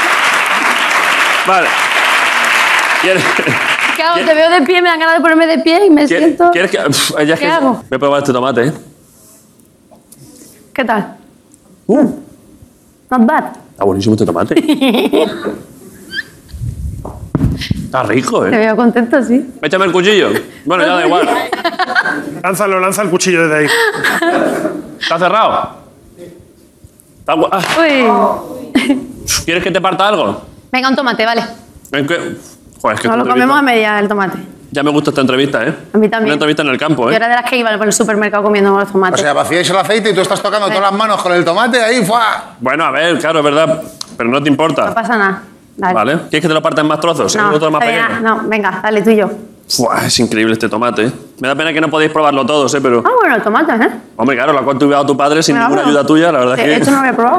Vale. ¿Quieres, ¿Qué hago? Te veo de pie, me dan ganas de ponerme de pie y me quieres- siento... quieres que.? Uf, ella es ¿Qué que- hago? Voy a probar este tomate, ¿eh? ¿Qué tal? Uh, Not bad. está buenísimo este tomate. Está rico, Te ¿eh? veo contento, sí. Échame el cuchillo. Bueno, ya da igual. Lánzalo, lanza el cuchillo desde ahí. ¿Está cerrado? Está gu- ah, Uy. ¿Quieres que te parta algo? Venga, un tomate, vale. Es que... Joder, es que Nos esta lo comemos a entrevista- media el tomate. Ya me gusta esta entrevista, ¿eh? A mí también. Una entrevista en el campo, Yo ¿eh? era de las que iba por el supermercado comiendo los O tomates. sea, vacíais el aceite y tú estás tocando todas las manos con el tomate ahí, ¡fua! Bueno, a ver, claro, es verdad. Pero no te No importa. pasa nada. Dale. ¿Vale? ¿Quieres que te lo parta en más trozos? ¿En No, un trozo más está bien, pequeño? no, venga, dale tú y yo. Fua, es increíble este tomate, ¿eh? Me da pena que no podéis probarlo todos, ¿eh? Pero... Ah, bueno, el tomate, ¿eh? Hombre, claro, lo ha cultivado tu padre sin Me lo ninguna abro. ayuda tuya, la verdad Sí, es que... Esto no lo había probado.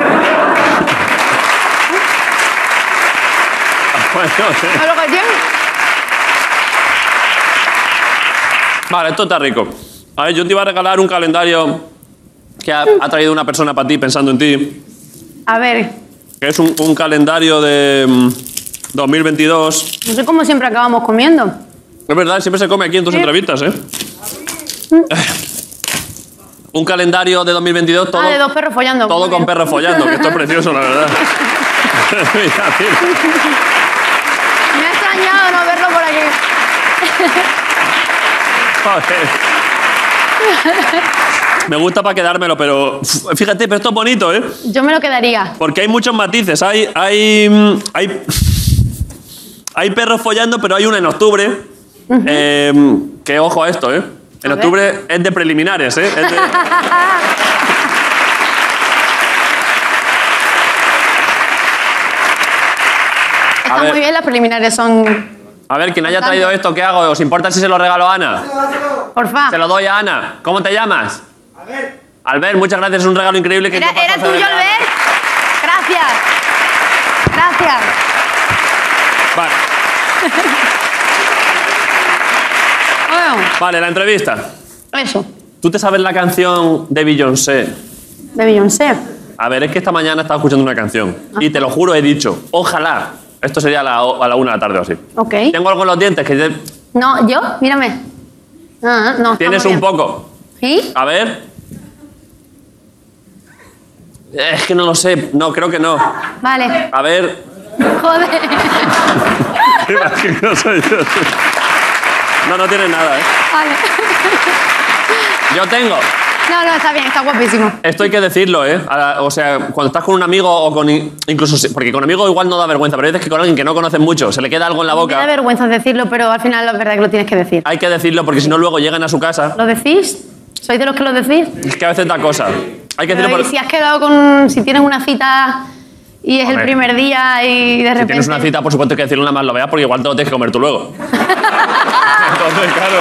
Bueno, sí. ¿Es lo que tiene? Vale, esto está rico. A ver, yo te iba a regalar un calendario que ha, ha traído una persona para ti, pensando en ti. A ver, Que es un, un calendario de mm, dos mil veintidós. no sé cómo siempre acabamos comiendo. Es verdad, siempre se come aquí en tus Sí. entrevistas, ¿eh? Un calendario de dos mil veintidós, todo, ah, de dos perros follando. todo Muy con bien. perros follando, que esto es precioso, la verdad. Mira, mira. Me ha extrañado no verlo por aquí. Joder. Me gusta para quedármelo, pero uf, fíjate, pero esto es bonito, ¿eh? Yo me lo quedaría. Porque hay muchos matices. Hay, hay, mm, hay, hay perros follando, pero hay una en octubre. eh, que ojo a esto, ¿eh? En A octubre es de preliminares, ¿eh? Es de- Está ver. muy bien, las preliminares son... A ver, quien haya traído esto, ¿qué hago? ¿Os importa si se lo regalo a Ana? Porfa. Se lo doy a Ana. ¿Cómo te llamas? Albert. Albert, muchas gracias. Es un regalo increíble que ¿Era, yo paso era a hacer de tuyo, regalo. Albert? Gracias. Gracias. Vale. Bueno, Vale, la entrevista. eso, ¿Tú te sabes la canción de Beyoncé? de Beyoncé. A ver, es que esta mañana estaba escuchando una canción y te lo juro, he dicho, ojalá. Esto sería a la, a la una de la tarde o así. Ok. Tengo algo en los dientes que te- No, ¿yo? Mírame. Ah, no, tienes está muy un bien. poco. ¿Sí? A ver. Es que no lo sé. No, creo que no. Vale. A ver. Joder. No soy yo. No, no tienes nada, ¿eh? Vale. Yo tengo. No, no, está bien, está guapísimo. Esto hay que decirlo, ¿eh? Ahora, o sea, cuando estás con un amigo o con... Incluso... si- Porque con amigos igual no da vergüenza, pero hay veces que con alguien que no conoces mucho se le queda algo en la Me da boca. vergüenza decirlo, pero al final es verdad que lo tienes que decir. Hay que decirlo porque si no luego llegan a su casa. ¿Lo decís? ¿Sois de los que lo decís? Es que a veces da cosa. Hay que Pero decirlo ¿y por... si has quedado con... Si tienes una cita y es Hombre. el primer día y de Si repente... tienes una cita, por supuesto hay que decirlo nada más lo veas porque igual te lo tienes que comer tú luego. Entonces, claro.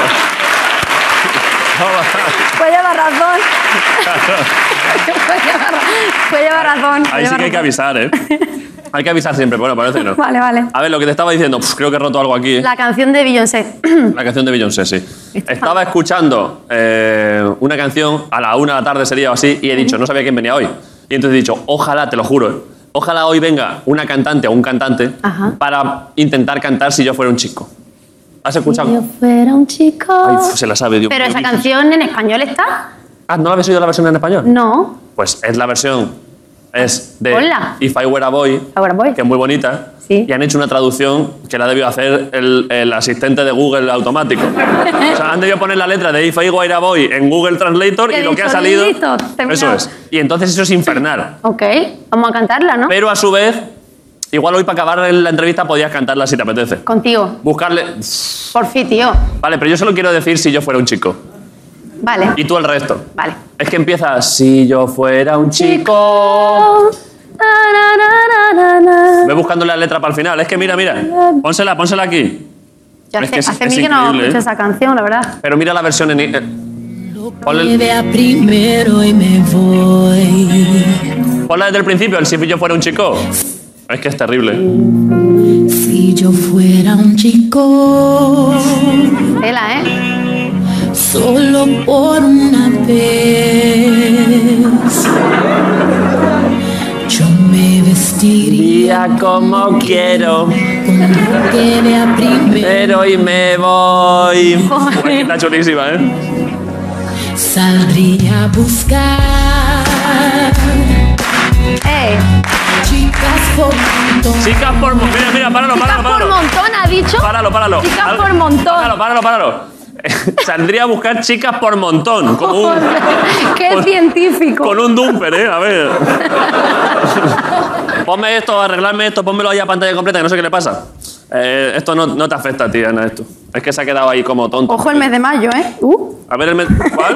Puede llevar razón. puede, llevar, puede llevar razón. puede Ahí sí llevar que hay que razón. avisar, ¿eh? Hay que avisar siempre, bueno, parece que no. Vale, vale. A ver, lo que te estaba diciendo, pf, creo que he roto algo aquí. ¿eh? La canción de Beyoncé. La canción de Beyoncé, sí. Estaba escuchando eh, una canción a la una de la tarde sería o así y he dicho, no sabía quién venía hoy. Y entonces he dicho, ojalá, te lo juro, ¿eh? Ojalá hoy venga una cantante o un cantante Ajá. para intentar cantar Si yo fuera un chico. ¿Has escuchado? Si yo fuera un chico... Ay, uf, se la sabe, Dios Pero mío. esa canción en español está. Ah, ¿no la habéis oído la versión en español? No. Pues es la versión, es de Ponla. If I Were a Boy, Ahora voy. que es muy bonita, Sí. y han hecho una traducción que la debió hacer el, el asistente de Google automático. O sea, han debido poner la letra de If I Were a Boy en Google Translator Y y ha lo que ha dicho, salido... "Listo, terminado". Eso es. Y entonces eso es infernal. Ok, vamos a cantarla, ¿no? Pero a su vez, igual hoy para acabar la entrevista podías cantarla si te apetece. Contigo. Buscarle... Por fin, tío. Vale, pero yo solo quiero decir Si yo fuera un chico. Vale. Y tú el resto. Vale. Es que empieza Si yo fuera un chico... Na, na, na, na, na. Ve buscando la letra para el final. Es que mira, mira. Pónsela, pónsela aquí. Yo Es hace, que es- hace es mí que no increíble, escucho ¿eh? esa canción, la verdad. Pero mira la versión en... eh, ponle, Idea primero y me voy. ponla desde el principio, el Si yo fuera un chico. Es que es terrible. Si yo fuera un chico, Tela, ¿eh? solo por una vez, yo me vestiría Día como quiero, con idea primero. pero y me voy. Uy, está chulísima, ¿eh? Saldría a buscar ¡Eh! Chicas por montón. Chicas por montón. Mira, mira, páralo, Chicas páralo, por páralo. montón, ¿ha dicho? Páralo, páralo. Chicas Al- por montón. Páralo, páralo, páralo. Saldría a buscar chicas por montón. Como un, Qué con- científico. Con un dumper, ¿eh? A ver. Ponme esto, arreglarme esto, pónmelo ahí a pantalla completa, que no sé qué le pasa. Eh, esto no, no te afecta a ti, Ana, esto. Es que se ha quedado ahí como tonto. Ojo el mes de mayo, ¿eh? Uh. A ver el mes... ¿Cuál?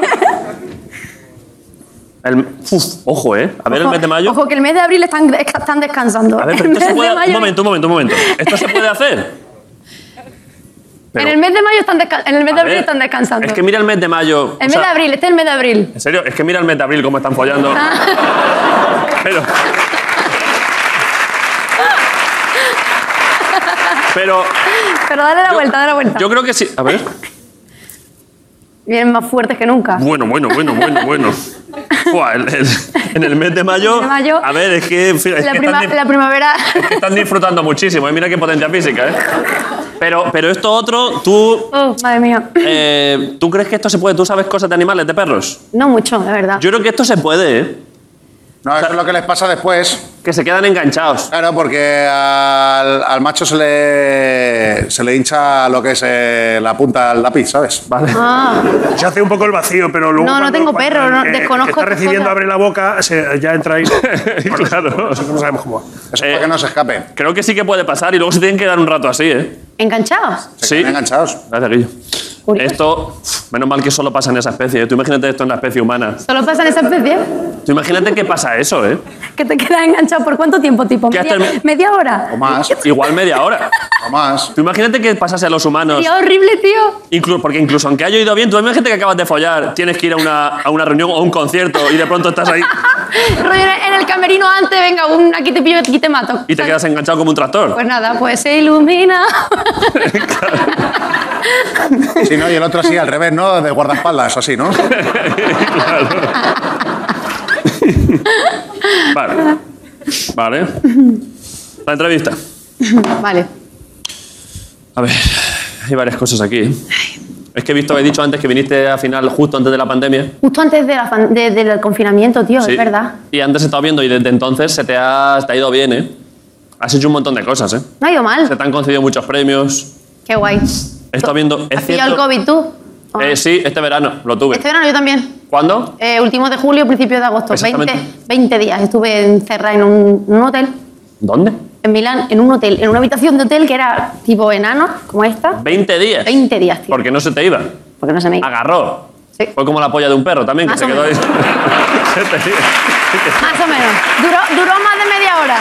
El, uf, ojo, ¿eh? A ver el Ojo, mes de mayo. Ojo, que el mes de abril están, están descansando. A ver, pero El esto se mes puede... de mayo- Un momento, un momento, un momento. ¿Esto se puede hacer? Pero- en el mes de mayo están desca- en el mes A de abril ver, están descansando. Es que mira el mes de mayo. el o mes sea, de abril, este es el mes de abril. En serio, es que mira el mes de abril cómo están follando. Pero... Pero Pero dale la vuelta, dale la vuelta. yo creo que sí. A ver. Vienen más fuertes que nunca. Bueno, bueno, bueno, bueno, bueno. Buah, el- el- en el mes de mayo, De mayo. a ver, es que, es la, que prima- están, di- la primavera. es que están disfrutando muchísimo. ¿eh? Mira qué potencia física, ¿eh? Pero, pero esto otro, tú, Oh, madre mía. eh, ¿tú crees que esto se puede? ¿Tú sabes cosas de animales, de perros? No mucho, de verdad. Yo creo que esto se puede, ¿eh? No, eso es lo que les pasa después. Que se quedan enganchados. Claro, porque al, al macho se le, se le hincha lo que es eh, la punta del lápiz, ¿sabes? Vale. Ah, Se hace un poco el vacío, pero luego. No, no cuando- tengo cuando perro, no- el que- desconozco el que está estas recibiendo cosas. abre la boca, se- ya entra ahí. Claro. Eso que no sabemos cómo va. Eso es Eh, para que no se escapen. Creo que sí que puede pasar y luego se tienen que dar un rato así, ¿eh? ¿enganchados? Se Sí. quedan enganchados. Gracias, Guillo. Curioso. Esto, uf, menos mal que solo pasa en esa especie. ¿eh? Tú imagínate esto en la especie humana. ¿Solo pasa en esa especie? Tú imagínate que pasa eso, ¿eh? ¿Que te quedas enganchado por cuánto tiempo, tipo? Que ¿Media, hasta el- media hora? O más. Igual media hora. O más. Tú imagínate que pasase a los humanos. Sería horrible, tío. Inclu- porque incluso aunque haya ido bien, tú imagínate que acabas de follar, tienes que ir a una, a una reunión o a un concierto y de pronto estás ahí Rollo en el camerino antes, venga, un, aquí te pillo, aquí te mato. y te quedas enganchado como un tractor. Pues nada, pues se ilumina. Sí, ¿no? Y el otro así, al revés, ¿no? De guardaespaldas, así, ¿no? Vale. Vale. La entrevista. Vale. A ver, hay varias cosas aquí. Es que he visto, he dicho antes que viniste a final justo antes de la pandemia. Justo antes de la fan- de- del confinamiento, tío, Sí. es verdad. Y antes he estado viendo y desde entonces se te ha, te ha ido bien, ¿eh? Has hecho un montón de cosas, ¿eh? No ha ido mal. Se te han concedido muchos premios. Qué guay. He estado viendo... Es ¿Has pillado el cierto, COVID tú? ¿O no? eh, sí, este verano lo tuve. Este verano yo también. ¿Cuándo? Eh, último de julio, principio de agosto. Exactamente. veinte, veinte días. Estuve encerrada en un, un hotel. ¿Dónde? En Milán, en un hotel. En una habitación de hotel que era tipo enano, como esta. veinte días. veinte días, tío. Porque no se te iba. Porque no se me iba. Agarró. Sí. Fue como la polla de un perro también, que Más se o quedó ahí. menos. Se te iba. Más o menos. Duró, duró más de media hora.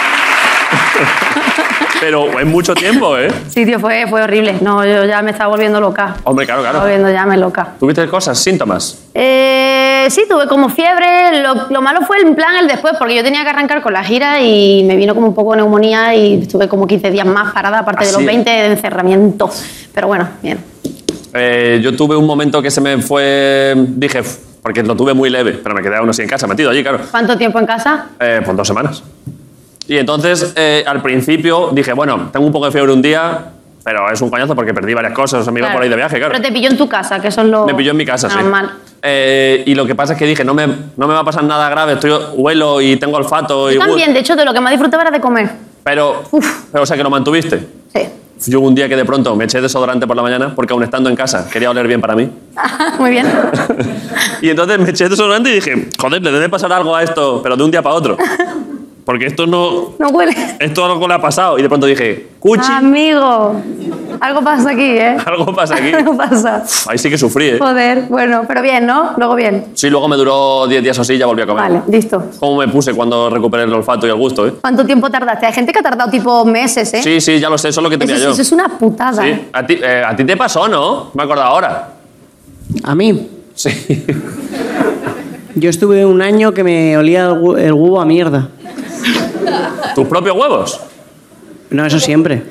Pero es mucho tiempo, ¿eh? Sí, tío, fue, fue horrible. No, yo ya me estaba volviendo loca. Hombre, claro, Me estaba claro. volviendo ya me loca. ¿Tuviste cosas, síntomas? Eh, sí, tuve como fiebre. Lo, lo malo fue en plan el después, porque yo tenía que arrancar con la gira y me vino como un poco de neumonía y estuve como quince días más parada, aparte de ¿Ah, los sí? veinte de encerramiento. Pero bueno, bien. Eh, yo tuve un momento que se me fue... Dije, "Uf", porque lo tuve muy leve, pero me quedé aún así en casa, metido allí, claro. ¿Cuánto tiempo en casa? Eh, pues dos semanas. Y entonces, eh, al principio, dije, bueno, tengo un poco de fiebre un día, pero es un coñazo porque perdí varias cosas, o sea, me iba Claro. por ahí de viaje, claro. Pero te pilló en tu casa, que eso es lo Me pilló en mi casa, sí. normal. Eh, y lo que pasa es que dije, no me, no me va a pasar nada grave, estoy huelo y tengo olfato y Yo gu- también, de hecho, de lo que más disfrutaba era de comer. Pero, pero, o sea, que lo mantuviste. Sí. Yo hubo un día que de pronto me eché desodorante por la mañana porque aún estando en casa quería oler bien para mí. Muy bien. Y entonces me eché desodorante y dije, joder, le debe pasar algo a esto, pero de un día para otro. Porque esto no... No huele. Esto algo le ha pasado. Y de pronto dije, cuchi, Amigo, algo pasa aquí, ¿eh? algo pasa aquí. Algo pasa. Ahí sí que sufrí, ¿eh? Joder, bueno, pero bien, ¿no? Luego bien. Sí, luego me duró diez días o así y ya volví a comer. Vale, listo. ¿Cómo me puse cuando recuperé el olfato y el gusto, eh? ¿Cuánto tiempo tardaste? Hay gente que ha tardado tipo meses, ¿eh? Sí, sí, ya lo sé, eso es lo que Eso, tenía es- yo. eso es una putada. Sí. ¿eh? A ti, eh, a ti te pasó, ¿no? Me acuerdo ahora. A mí. Sí. Yo estuve un año que me olía el, hu- el huevo a mierda. ¿Tus propios huevos? No, eso siempre.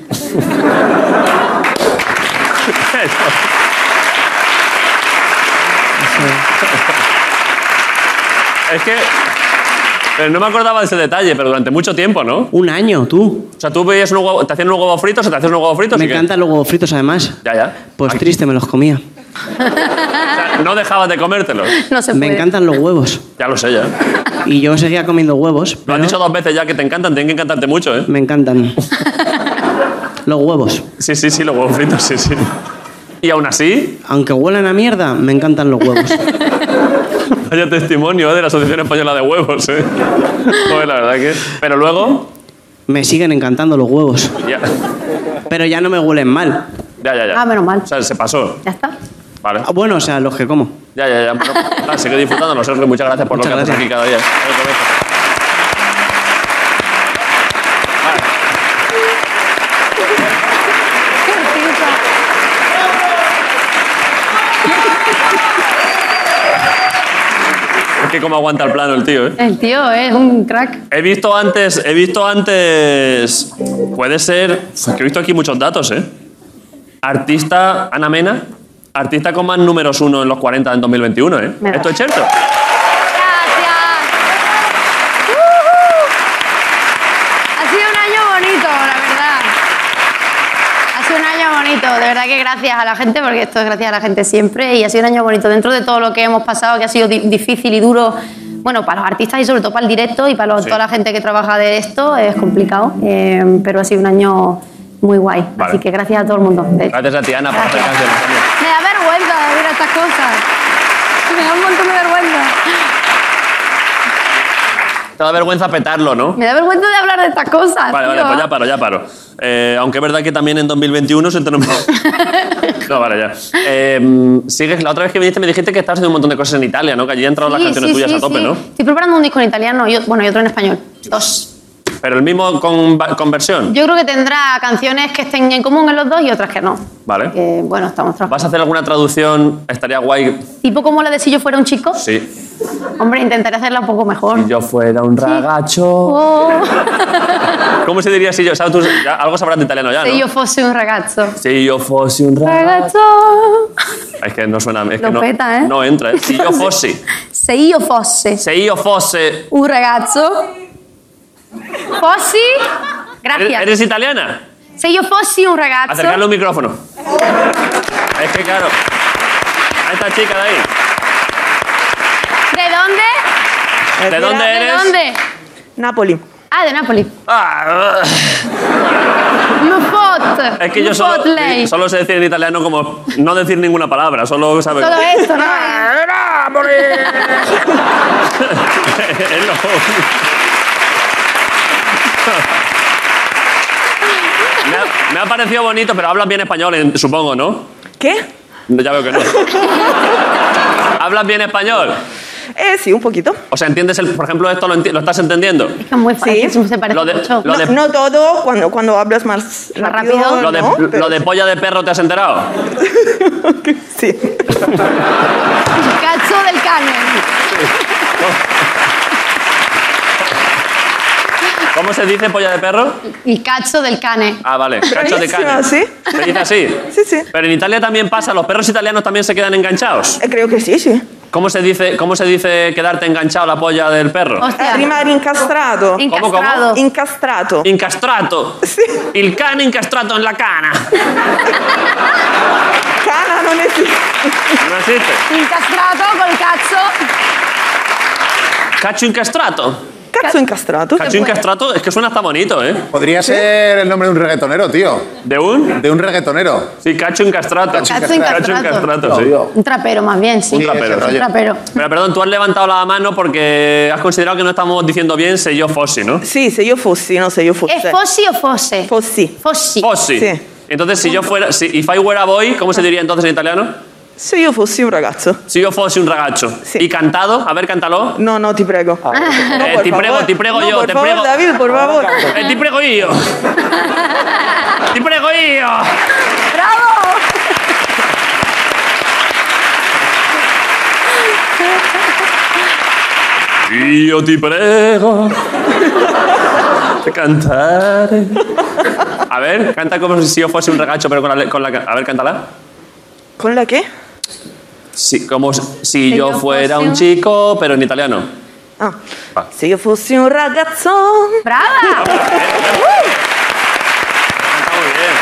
Es que... Pero no me acordaba de ese detalle, pero durante mucho tiempo, ¿no? Un año, tú. O sea, tú veías unos huevos, te hacían unos huevos fritos, o te hacían unos huevos fritos. Me ¿y qué? encantan los huevos fritos, además. Ya, ya. Pues Aquí. triste, me los comía. O sea, no dejabas de comértelos. No se Me puede. encantan los huevos. Ya lo sé, ya. Y yo seguía comiendo huevos. Lo has pero dicho dos veces ya que te encantan, tienen que encantarte mucho, ¿eh? Me encantan. Los huevos. Sí, sí, sí, los huevos fritos, sí, sí. Y aún así, Aunque huelan a mierda, me encantan los huevos. vaya testimonio, ¿eh? De la Asociación Española de Huevos, ¿eh? Pues la verdad que... Pero luego... Me siguen encantando los huevos. Ya, Pero ya no me huelen mal. ya, ya. ya. Ah, menos mal. O sea, se pasó. Ya está. Vale. Ah, bueno, o sea, los que como. Ya, ya, ya. Bueno, nada, sigue disfrutándolo, Sergio. Muchas gracias por Muchas lo que haces aquí gracias. cada día. Vale, provecho. Es que cómo aguanta el plano el tío, ¿eh? El tío es un crack. He visto antes, he visto antes, puede ser, que he visto aquí muchos datos, ¿eh? Artista, Ana Mena, artista con más números uno en los cuarenta en dos mil veintiuno, ¿eh? Me da. ¿Esto es cierto? Gracias. ¡Uhú! Ha sido un año bonito, la verdad. Ha sido un año bonito. De verdad que gracias a la gente, porque esto es gracias a la gente siempre. Y ha sido un año bonito. Dentro de todo lo que hemos pasado, que ha sido di- difícil y duro, bueno, para los artistas y sobre todo para el directo y para los- Sí. toda la gente que trabaja de esto, es complicado. Eh, pero ha sido un año muy guay. Vale. Así que gracias a todo el mundo. De- Gracias a ti, Ana, por hacer Gracias. canciones también. Me da vergüenza de ver estas cosas. Me da un montón de vergüenza. Te da vergüenza petarlo, ¿no? Me da vergüenza de hablar de estas cosas. Vale, vale, tío. pues ya paro, ya paro. Eh, aunque es verdad que también en dos mil veintiuno se enteró... No, vale, ya. Eh, sigues, la otra vez que viniste me dijiste que estabas haciendo un montón de cosas en Italia, ¿no? Que allí han entrado las Sí, canciones sí, tuyas sí, a tope, sí. ¿no? Estoy preparando un disco en italiano y, bueno, y otro en español. Dos. Pero el mismo con, con versión. Yo creo que tendrá canciones que estén en común en los dos y otras que no. Vale. Que, bueno, estamos trabajando. ¿Vas a hacer alguna traducción? Estaría guay. Tipo como la de Si yo fuera un chico. Sí. Hombre, intentaré hacerla un poco mejor. Si yo fuera un ragacho. Oh. ¿Cómo se diría si yo? ¿Sabes tú? Ya, algo sabrás de italiano ya, ¿no? Se io fossi un ragazzo. Si yo fuese un ragacho. Ragazzo. Es que no suena. Es que Lo no, peta, ¿eh? no entra, ¿eh? Si yo fosse. Se io fosse Si yo fosse. un ragazzo. Fossi. ¿Eres, Gracias. eres italiana? Se io fossi un ragazzo. Acercarle un micrófono. Es que claro. A esta chica de ahí. ¿De dónde? ¿De dónde ¿De eres? dónde? Napoli. Ah, de Napoli. Ah, Mufot. es que yo Mufot solo, lei. solo sé decir en italiano como no decir ninguna palabra, solo sabes. Todo esto, ¿no? Es lo- me, ha, me ha parecido bonito, pero hablas bien español, en- supongo, ¿no? ¿Qué? Ya veo que no. ¿Hablas bien español? Eh, sí, un poquito. O sea, ¿entiendes, el, por ejemplo, esto lo, enti- lo estás entendiendo? Es que es muy fácil, Sí. se parece Lo de- mucho. lo No, de- no todo, cuando, cuando hablas más Más rápido. rápido. Lo de, no, pero lo de polla de perro, ¿te has enterado? sí. Cazzo del cane. ¿Cómo se dice polla de perro? Il cazzo del cane. Ah, vale. Cacho de Bravissima, cane. sí. ¿Se dice así? Sí, sí. Pero en Italia también pasa, los perros italianos también se quedan enganchados. Eh, creo que sí, sí. ¿Cómo se dice, cómo se dice quedarte enganchado a la polla del perro? Hostia. Eh, rimane incastrato. ¿Cómo, cómo? Incastrado. Incastrato. Incastrato. Sì. Il cane incastrato en la cana. Cana non esiste. No existe. Incastrato col cazzo. Cacho incastrato. Cazzo incastrato. Cacho incastrato, es que suena hasta bonito, ¿eh? Podría ser el nombre de un reggaetonero, tío. ¿De un? De un reggaetonero. Sí, cacho incastrato. Cacho Cazzo Cacho incastrato. incastrato, sí. Un trapero, más bien, sí. Un trapero, Un sí. trapero. Pero perdón, tú has levantado la mano porque has considerado que no estamos diciendo bien se yo fossi, ¿no? Sì, se io fossi, no se io fosse. ¿Es fossi o fosse? Fossi. Fossi. Fossi. Sí. Entonces, si yo fuera, si if I were a boy, ¿cómo se diría entonces en italiano? Se io fossi un ragazzo. Si yo fossi un ragazzo. Sí. ¿Y cantado? A ver, cántalo. No, no, ti prego. No, Eh, por ti prego, favor. ti prego No, yo, por te favor, prego. David, por favor. Eh, ti prego io. Ti prego io. ¡Bravo! Io ti prego de cantare. A ver, canta como si yo fuese un ragazzo, pero con la, le- con la... A ver, cántala. Con la che? Sí, como si Si yo yo fuera fuese un un- chico, pero en italiano. Ah. Va. Se io fossi un ragazzo. ¡Brava! Canta muy bien.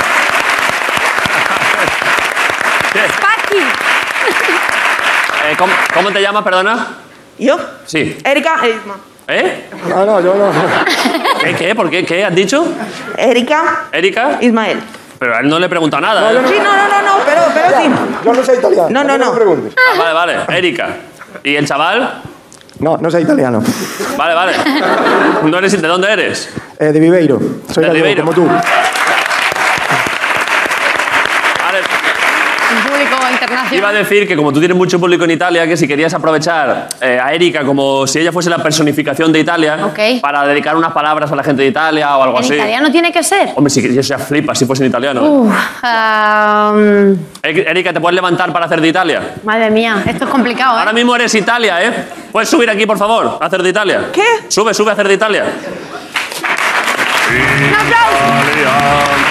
Paqui. Eh, ¿cómo, ¿Cómo te llamas, perdona? Io? Sí. Erika Eisma. ¿Eh? No, no, yo no. ¿Qué? ¿Qué? ¿Por qué? ¿Qué has dicho? Erika. ¿Erika? Ismael. Pero a él no le he preguntado nada. No, ¿eh? yo no- Sí, no, no, no, no, pero, pero sí. Yo no soy italiano. No, no, a mí no. me preguntes. Ah, vale, vale. Erika. ¿Y el chaval? No, no soy italiano. Vale, vale. ¿No eres, ¿De dónde eres? Eh, de Viveiro. Soy De gallego, Viveiro. como tú. Vale. Un público internacional. Iba a decir que como tú tienes mucho público en Italia, que si querías aprovechar eh, a Erika como si ella fuese la personificación de Italia, Ok. para dedicar unas palabras a la gente de Italia o algo ¿En así. italiano tiene que ser? Hombre, si yo ya flipa si fuese en italiano. ¿eh? Uf, ah, mm, Er- Erika, ¿te puedes levantar para hacer de Italia? madre mía, esto es complicado, ¿eh? Ahora mismo eres Italia, ¿eh? ¿Puedes subir aquí, por favor, a hacer de Italia? ¿Qué? Sube, sube a hacer de Italia. ¡Un aplauso!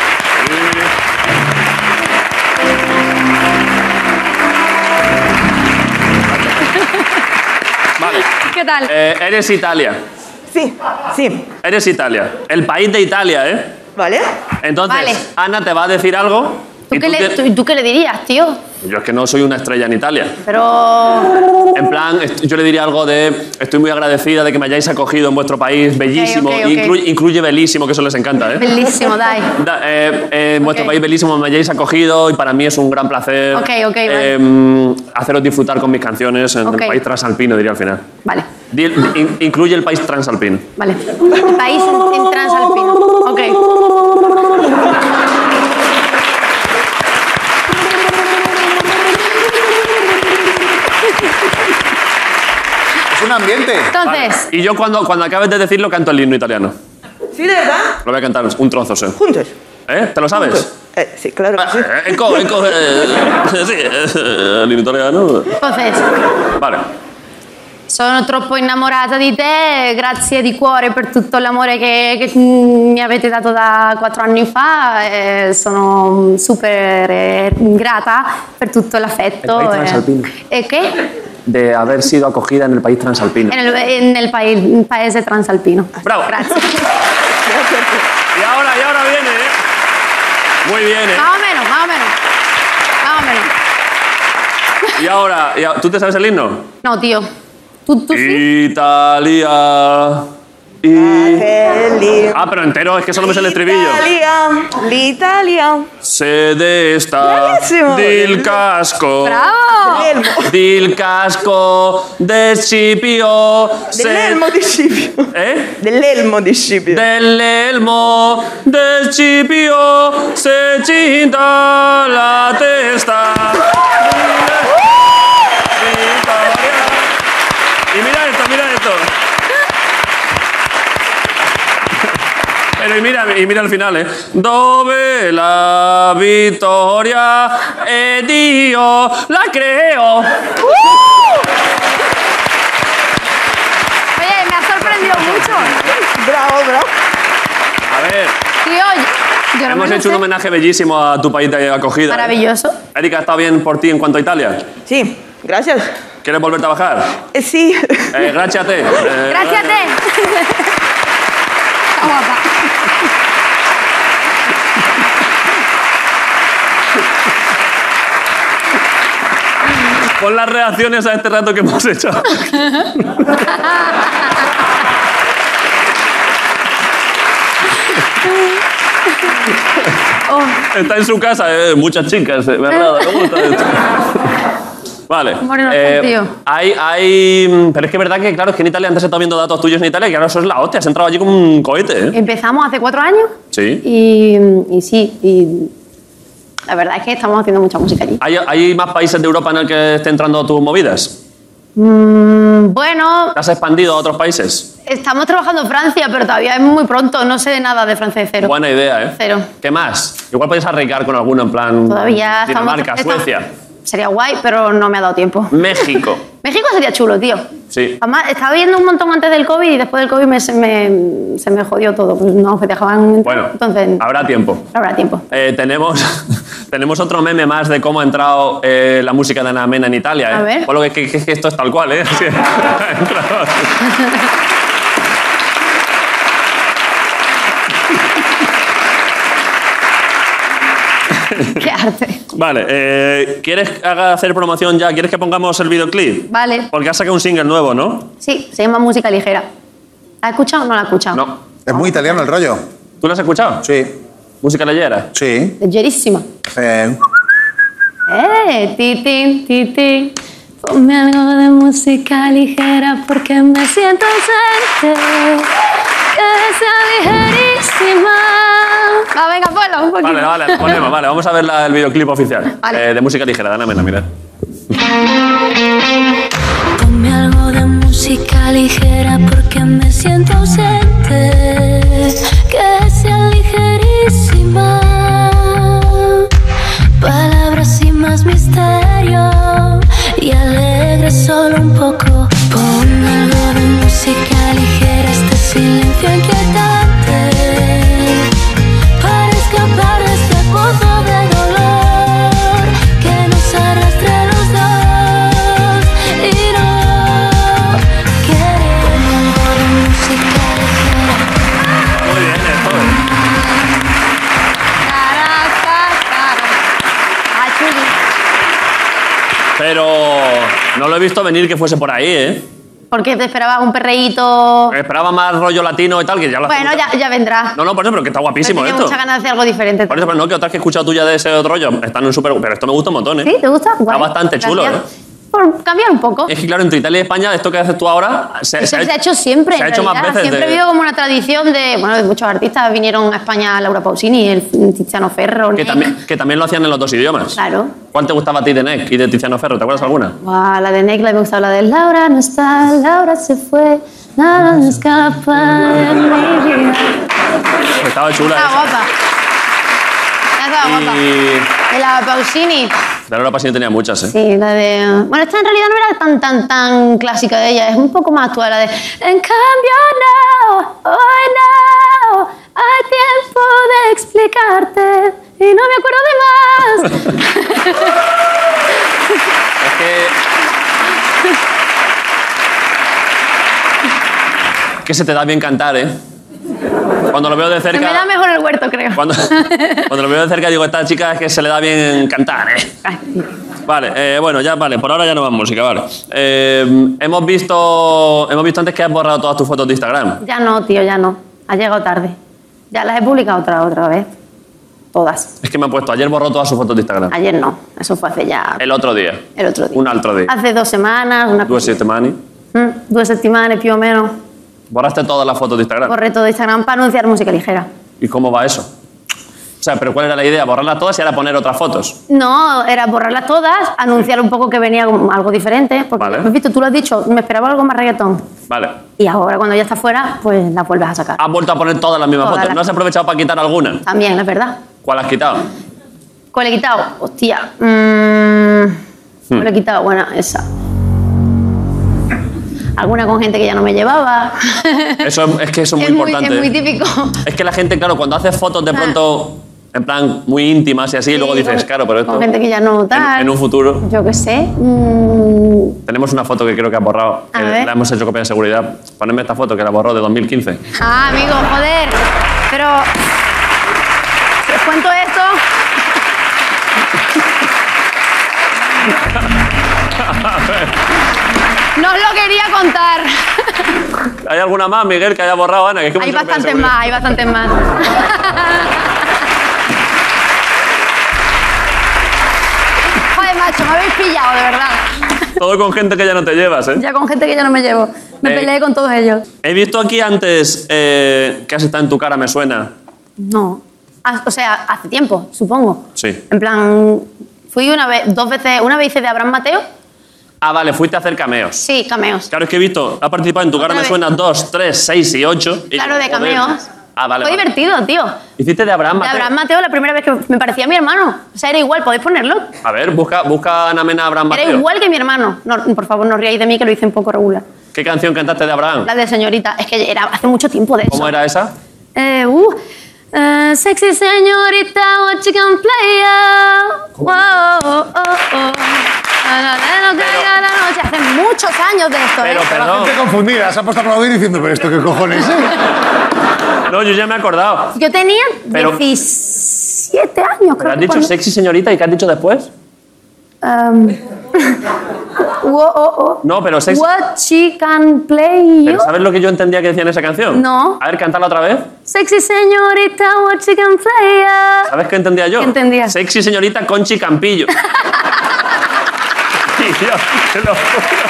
Vale. ¿Qué tal? Eh, eres Italia. Sí, sí. Eres Italia. El país de Italia, ¿eh? ¿Vale? Entonces, Vale. Ana te va a decir algo. ¿Tú y qué, tú le, te- tú- tú qué le dirías, tío? Yo es que no soy una estrella en Italia. Pero... En plan, est- yo le diría algo de estoy muy agradecida de que me hayáis acogido en vuestro país, bellísimo, ok, ok. Incluye, incluye bellísimo, que eso les encanta, ¿eh? Bellísimo, dai. Da- eh, eh, en vuestro Ok. país bellísimo me hayáis acogido y para mí es un gran placer Ok, ok, vale. eh, haceros disfrutar con mis canciones en Ok. el país transalpino, diría al final. Vale, Di- in- incluye el país transalpino. vale. País en, en transalpino. Ok. Es un ambiente. Entonces, Y yo cuando, cuando acabes de decirlo canto el himno italiano. ¿Sí, de verdad? Lo voy a cantar un trozo, sí. Juntos. ¿Eh? ¿Te lo sabes? Eh, sí, claro que sí. Eh, Eco, eco, eh, sì, eh, el himno italiano. entonces, Vale. sono troppo innamorata di te, grazie di cuore per tutto l'amore che, che mi avete dato da quattro anni fa, eh, sono super eh, grata per tutto l'affetto. Il paese transalpino. Eh, e che? De haber sido acogida en el país transalpino. En el, en el país, paese transalpino. Bravo. Grazie. Y ahora, y ahora viene, ¿eh? Muy bien, ¿eh? Más o menos, más o menos. Más o menos. Y ahora, y a- ¿tú te sabes el himno? No, tío. ¿Tú, tú sí? Italia. Y... Fratelli. Ah, pero entero, es que solo me sé el estribillo. L'Italia, l'Italia. Sede sta Bravissimo. del casco. ¡Bravo! Dell'elmo. Del casco del Scipio. se- Dell'elmo di Scipio. ¿Eh? Dell'elmo di Scipio. Dell'elmo del Scipio se cinta la testa. Vittoria. Y mira esto, mira esto. Pero y mira, y mira al final, ¿eh? Dove la vittoria e Dio la creo. Oye, me ha sorprendido mucho. Bravo, bravo. A ver, Tío, yo no hemos me lo hecho un sé. homenaje bellísimo a tu país de acogida. ¿eh? Maravilloso. Erika, ¿está bien por ti en cuanto a Italia? Sí, gracias. ¿Quieres volver a trabajar? Eh, sí. Eh, gracias a te. Eh, Gracias a te. Está guapa. Pon las reacciones a este rato que hemos hecho. Oh, Está en su casa, eh, muchas chicas, eh, ¿verdad? Me gusta esto. Vale. Moreno, eh, tío. hay, hay. Pero es que es verdad que, claro, es que en Italia antes he estado viendo datos tuyos en Italia y ahora eso es la hostia. Has entrado allí como un cohete, ¿eh? empezamos hace cuatro años Sí. y, y sí, y la verdad es que estamos haciendo mucha música allí. ¿Hay, ¿Hay más países de Europa en el que estén entrando tus movidas? Mm, bueno, ¿Te has expandido a otros países? estamos trabajando en Francia, pero todavía es muy pronto. No sé de nada de Francia de cero. Buena idea, ¿eh? Cero. ¿Qué más? Igual podéis arriesgar con alguno en plan. Todavía estamos- Dinamarca, estamos- Suecia, Sería guay, pero no me ha dado tiempo. México. México sería chulo, tío. Sí. Además, estaba viendo un montón antes del COVID y después del COVID me, se, me, se me jodió todo. Pues no me dejaban entrar. Bueno, Entonces, habrá tiempo. habrá tiempo. Eh, tenemos, tenemos otro meme más de cómo ha entrado eh, la música de Ana Mena en Italia. ¿eh? A ver. Por lo que, que- que esto es tal cual, ¿eh? Sí. Ha entrado. Qué escucharte. Vale, eh, ¿quieres haga- hacer promoción ya? ¿Quieres que pongamos el videoclip? Vale. Porque has sacado un single nuevo, ¿no? Sí, se llama Música Ligera. ¿La has escuchado o no la has escuchado? No. Es muy italiano el rollo. ¿Tú lo has escuchado? Sí. ¿Música leyera? Sí. Ligerísima. Eh, Eh, titín, titín. Ponme algo de música ligera porque me siento ausente. Que sea ligerísima. Va, venga, ponlo un poquito. Vale, vale, lo ponemos, vale. Vamos a ver la- el videoclip oficial. Vale. Eh, de música ligera, dámela, mira. Ponme algo de música ligera porque me siento ausente. Que sea ligerísima. Palabras sin más misterio y alegre solo un poco. Pon algo de música ligera, este silencio inquietante, para escapar de este pozo de dolor que nos arrastre los dos. Y no queremos algo de música ligera. Muy bien, esto. Ah, chuli. Pero no lo he visto venir que fuese por ahí, ¿eh? Porque te esperabas un perreíto. Esperaba más rollo latino y tal, que ya lo has Bueno, ya, ya vendrá. No, no, por eso, pero que está guapísimo Pero tenía esto. muchas ganas de hacer algo diferente. Por eso, pero no, que otras que he escuchado tuya de ese otro rollo están en súper... Pero esto me gusta un montón, ¿eh? ¿Sí? ¿Te gusta? Está Guay. bastante chulo, ¿eh? Gracias. Por cambiar un poco. Es que claro, entre Italia y España, esto que haces tú ahora... Se, Eso se ha hecho siempre, Se ha en hecho más realidad. veces. Siempre de- ha habido como una tradición de, bueno, de muchos artistas. Vinieron a España Laura Pausini, el Tiziano Ferro. que, Nek. también, que también lo hacían en los dos idiomas. Claro. ¿Cuál te gustaba a ti de Nek y de Tiziano Ferro? ¿Te acuerdas alguna? Guau, la de Nekla me gustaba, la de Laura no está, Laura se fue, nada me escapa de mi vida. Estaba chula Estaba esa. guapa. Estaba guapa. Y... De la Pausini. De Laura Pausini tenía muchas, ¿eh? Sí, la de... Bueno, esta en realidad no era tan, tan, tan clásica de ella, es un poco más actual, la de... En cambio, no, hoy no, hay tiempo de explicarte y no me acuerdo de más. Es que... que se te da bien cantar, ¿eh? Cuando lo veo de Me cerca... da mejor el huerto, creo. Cuando, cuando lo veo de cerca digo, esta chica es que se le da bien cantar, ¿eh? Vale, eh, bueno, ya vale, por ahora ya no más música, vale. Eh, hemos visto hemos visto antes que has borrado todas tus fotos de Instagram. Ya no, tío, ya no. Ha llegado tarde. Ya las he publicado otra, otra vez. Todas. Es que me han puesto, ayer borró todas sus fotos de Instagram. Ayer no. Eso fue hace ya... El otro día. El otro día. Un altro día. Hace dos semanas, una Due settimane. Mm, due settimane più o meno. Borraste todas las fotos de Instagram. Borré todo Instagram para anunciar música ligera. ¿Y cómo va eso? O sea, ¿pero cuál era la idea? ¿Borrarlas todas y ahora poner otras fotos? No, era borrarlas todas, anunciar un poco que venía como algo diferente. Porque, Vale. ¿has visto? Tú lo has dicho, me esperaba algo más reggaetón. Vale. Y ahora, cuando ya está fuera, pues las vuelves a sacar. Has vuelto a poner todas las mismas Todas fotos. las- ¿No has aprovechado para quitar alguna? También, es verdad. ¿Cuál has quitado? ¿Cuál he quitado? Hostia. mm, ¿Cuál he quitado? Bueno, esa. Alguna con gente que ya no me llevaba. Eso es que eso es muy es muy, importante. es muy típico. Es que la gente, claro, cuando hace fotos de Ah. pronto, en plan, muy íntimas y así, y luego Sí, dices, con- claro, pero esto... Con gente que ya no en, tal. en un futuro... Yo qué sé. mm, Tenemos una foto que creo que ha borrado. A que ver. la hemos hecho copia de seguridad. Ponedme esta foto que la borró de dos mil quince. Ah, amigo, joder. Pero. ¿Os cuento esto? No os lo quería contar. ¿Hay alguna más, Miguel, que haya borrado, Ana? Que es que hemos Hay hecho copia de bastantes seguridad. más, hay bastantes más. Joder, macho, me habéis pillado, de verdad. Todo con gente que ya no te llevas, ¿eh? Ya con gente que ya no me llevo. Me Eh. peleé con todos ellos. He visto aquí antes eh, que has estado en tu cara, me suena. No. Ah, O sea, hace tiempo, supongo. Sí. En plan, fui una vez, dos veces, una vez hice de Abraham Mateo. Ah, vale, fuiste a hacer cameos. Sí, cameos. Claro, es que he visto, ha participado en tu cara, Otra me vez. suena dos, tres, seis y ocho. Y Claro, digo, de joder. cameos. Ah, vale. Fue vale. divertido, tío. Hiciste de Abraham De Mateo. Abraham Mateo, la primera vez que me parecía mi hermano. O sea, era igual, ¿podéis ponerlo? A ver, busca, busca Ana Mena Abraham Era Mateo. igual que mi hermano. No, por favor, no ríais de mí, que lo hice un poco regular. ¿Qué canción cantaste de Abraham? La de señorita. Es que era hace mucho tiempo de eso. ¿Cómo era esa? Eh, uh, eh, sexy señorita, what you can play out. Wow, oh, oh. Na, na, na, no caiga la noche. Hace muchos años de esto, Pero, ¿eh? La perdón. gente confundida, se ha puesto a aplaudir diciendo, pero esto qué cojones es. No, yo ya me he acordado. Yo tenía Pero- diecisiete años. años, ¿Pero creo has que dicho cuando- sexy señorita y qué has dicho después? Um, wo- oh, oh. No, pero sexy... What she can play ¿Pero you. sabes lo que yo entendía que decía en esa canción? No. A ver, cántala otra vez. Sexy señorita, what she can play you. ¿Sabes qué entendía yo? ¿Qué entendías? Sexy señorita Conchi Campillo. Y yo, te lo juro.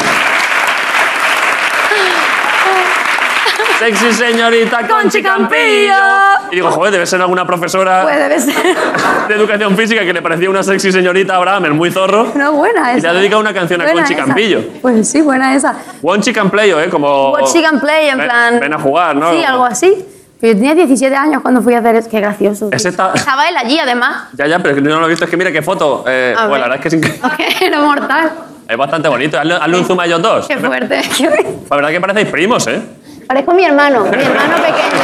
Sexy señorita Conchi Campillo. Y digo, joder, debe ser alguna profesora Pues debe ser. de educación física que le parecía una sexy señorita a Abraham, el muy zorro. No, buena esa. Y le ha dedicado una canción a Buena Conchi esa. Campillo. Pues sí, buena esa. One Chicken Playo, ¿eh? Como... What she can play, en ven, plan... Ven a jugar, ¿no? Sí, algo así. Pero yo tenía diecisiete años cuando fui a hacer eso. Qué gracioso. Ese está- Estaba él allí, además. Ya, ya, pero es que no lo he visto. Es que mira qué foto. Eh, A bueno, ver. la verdad es que es, increíble. Era mortal. Es bastante bonito. Hazle, hazle un zoom a ellos dos. Qué fuerte. La verdad que parecéis primos, ¿eh? Parezco mi hermano, mi hermano pequeño.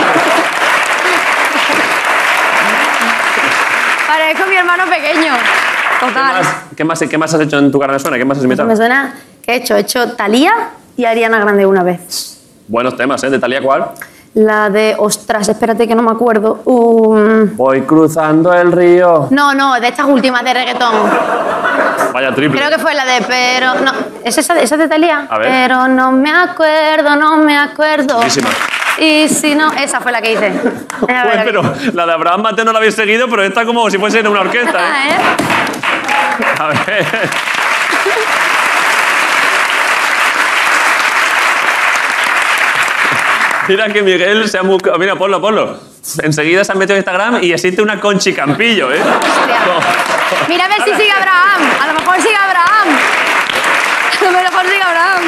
Parezco mi hermano pequeño. ¿Qué Total. más, qué, más, ¿Qué más has hecho en tu carrera? ¿Suena? ¿Qué más has imitado? Me suena que he hecho. He hecho Thalía y Ariana Grande una vez. Buenos temas, ¿eh? ¿De Talía cuál? La de, ostras, espérate que no me acuerdo. Um, Voy cruzando el río. no, no, de estas últimas de reggaetón. Vaya triple. Creo que fue la de, pero no. ¿Es esa, esa de Thalía? A ver. Pero no me acuerdo, no me acuerdo. Buenísima. Y si no, esa fue la que hice. A ver, Pues, a ver. pero la de Abraham Mateo no la habéis seguido, pero esta como si fuese en una orquesta, ¿eh? Ah, ¿eh? A ver. Mira que Miguel se ha buscado... Mira, ponlo, ponlo. Enseguida se ha metido en Instagram y existe una Conchi Campillo, ¿eh? Mira a ver si sigue Abraham. A lo mejor sigue Abraham. A lo mejor sigue Abraham.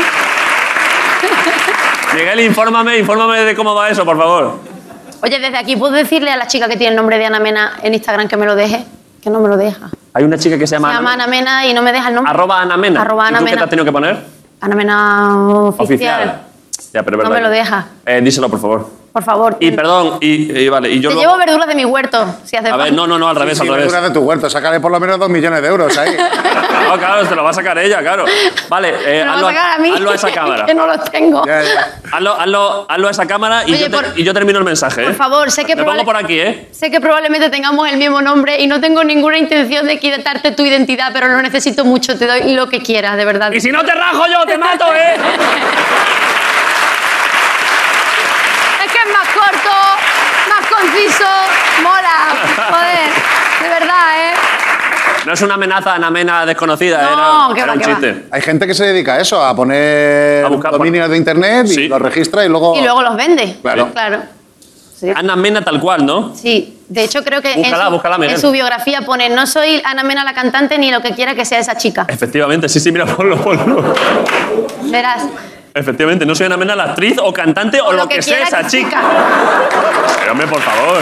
Miguel, infórmame, infórmame de cómo va eso, por favor. Oye, desde aquí, ¿puedo decirle a la chica que tiene el nombre de Ana Mena en Instagram que me lo deje? Que no me lo deja. Hay una chica que se llama... Se llama Ana Mena y no me deja el nombre. Arroba Ana Mena. Arroba Ana ¿Y tú qué te Mena. has tenido que poner? Ana Mena oficial. Ya, pero es No verdad me lo que- deja. Eh, díselo, por favor. Por favor. Y perdón, y, y vale, y yo Te luego... llevo verduras de mi huerto, si hace A ver, falta. no, no, no, al revés, Sí, al sí, revés. verduras de tu huerto, sácale por lo menos dos millones de euros ahí. No, claro, te lo va a sacar ella, claro. Vale, eh, Me lo hazlo, va a sacar a mí. hazlo a esa cámara. que no los tengo. Ya, ya. Hazlo, hazlo, hazlo a esa cámara y, Oye, yo, te- por- y yo termino el mensaje, ¿eh? Por favor, sé que Me pongo probable- por aquí, ¿eh? Sé que probablemente tengamos el mismo nombre y no tengo ninguna intención de quitarte tu identidad, pero lo necesito mucho. Te doy lo que quieras, de verdad. Y si no te rajo yo, te mato, ¿eh? Es que es más corto, más conciso, mola. Joder, de verdad, ¿eh? No es una amenaza, una amena desconocida, No, era, que era va, un que va. chiste. Hay gente que se dedica a eso, a poner A buscar- dominios de internet y Sí. los registra y luego... Y luego los vende. Claro. Claro. Sí. Ana Mena tal cual, ¿no? Sí, de hecho creo que Búscala, en, su, búscala, Miguel. en su biografía pone no soy Ana Mena la cantante ni lo que quiera que sea esa chica. Efectivamente, sí, sí, mira, ponlo, ponlo. Verás. Efectivamente, no soy Ana Mena la actriz o cantante o, lo, que, sea quiera esa que chica. Pero hombre, por favor.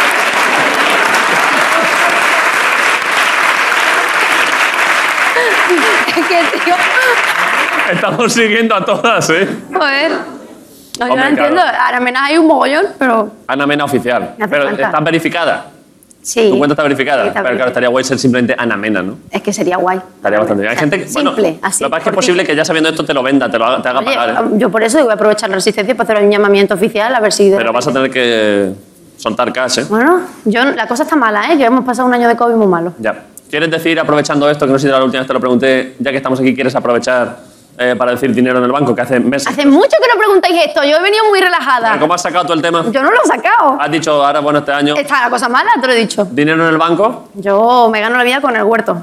Es que, tío, Estamos siguiendo a todas, ¿eh? joder. No, yo Hombre, no entiendo. claro. Ana Mena hay un mogollón, pero Ana Mena oficial. Me hace Pero falta. ¿están verificadas? sí. ¿Tu cuenta está verificada? Sí, está Pero claro, verificada. estaría guay ser simplemente Ana Mena, ¿no? Es que sería guay. Estaría bastante bien. Hay gente que, bueno, Simple, así. lo que pasa es que es cortito. posible que ya sabiendo esto te lo venda, te lo haga, te haga Oye, pagar, ¿eh? yo por eso voy a aprovechar la resistencia para hacer un llamamiento oficial a ver si... de Pero vas a tener que soltar cash, ¿eh? Bueno, yo, la cosa está mala, ¿eh? Que hemos pasado un año de COVID muy malo. Ya. ¿Quieres decir, aprovechando esto, que no sé si la última vez te lo pregunté, ya que estamos aquí, ¿quieres aprovechar eh, para decir dinero en el banco? Que hace meses. Hace mucho que no preguntáis esto. Yo he venido muy relajada. ¿Cómo has sacado tú el tema? Yo no lo he sacado. Has dicho, ahora, bueno, este año, Está la cosa mala, te lo he dicho. dinero en el banco. Yo me gano la vida con el huerto.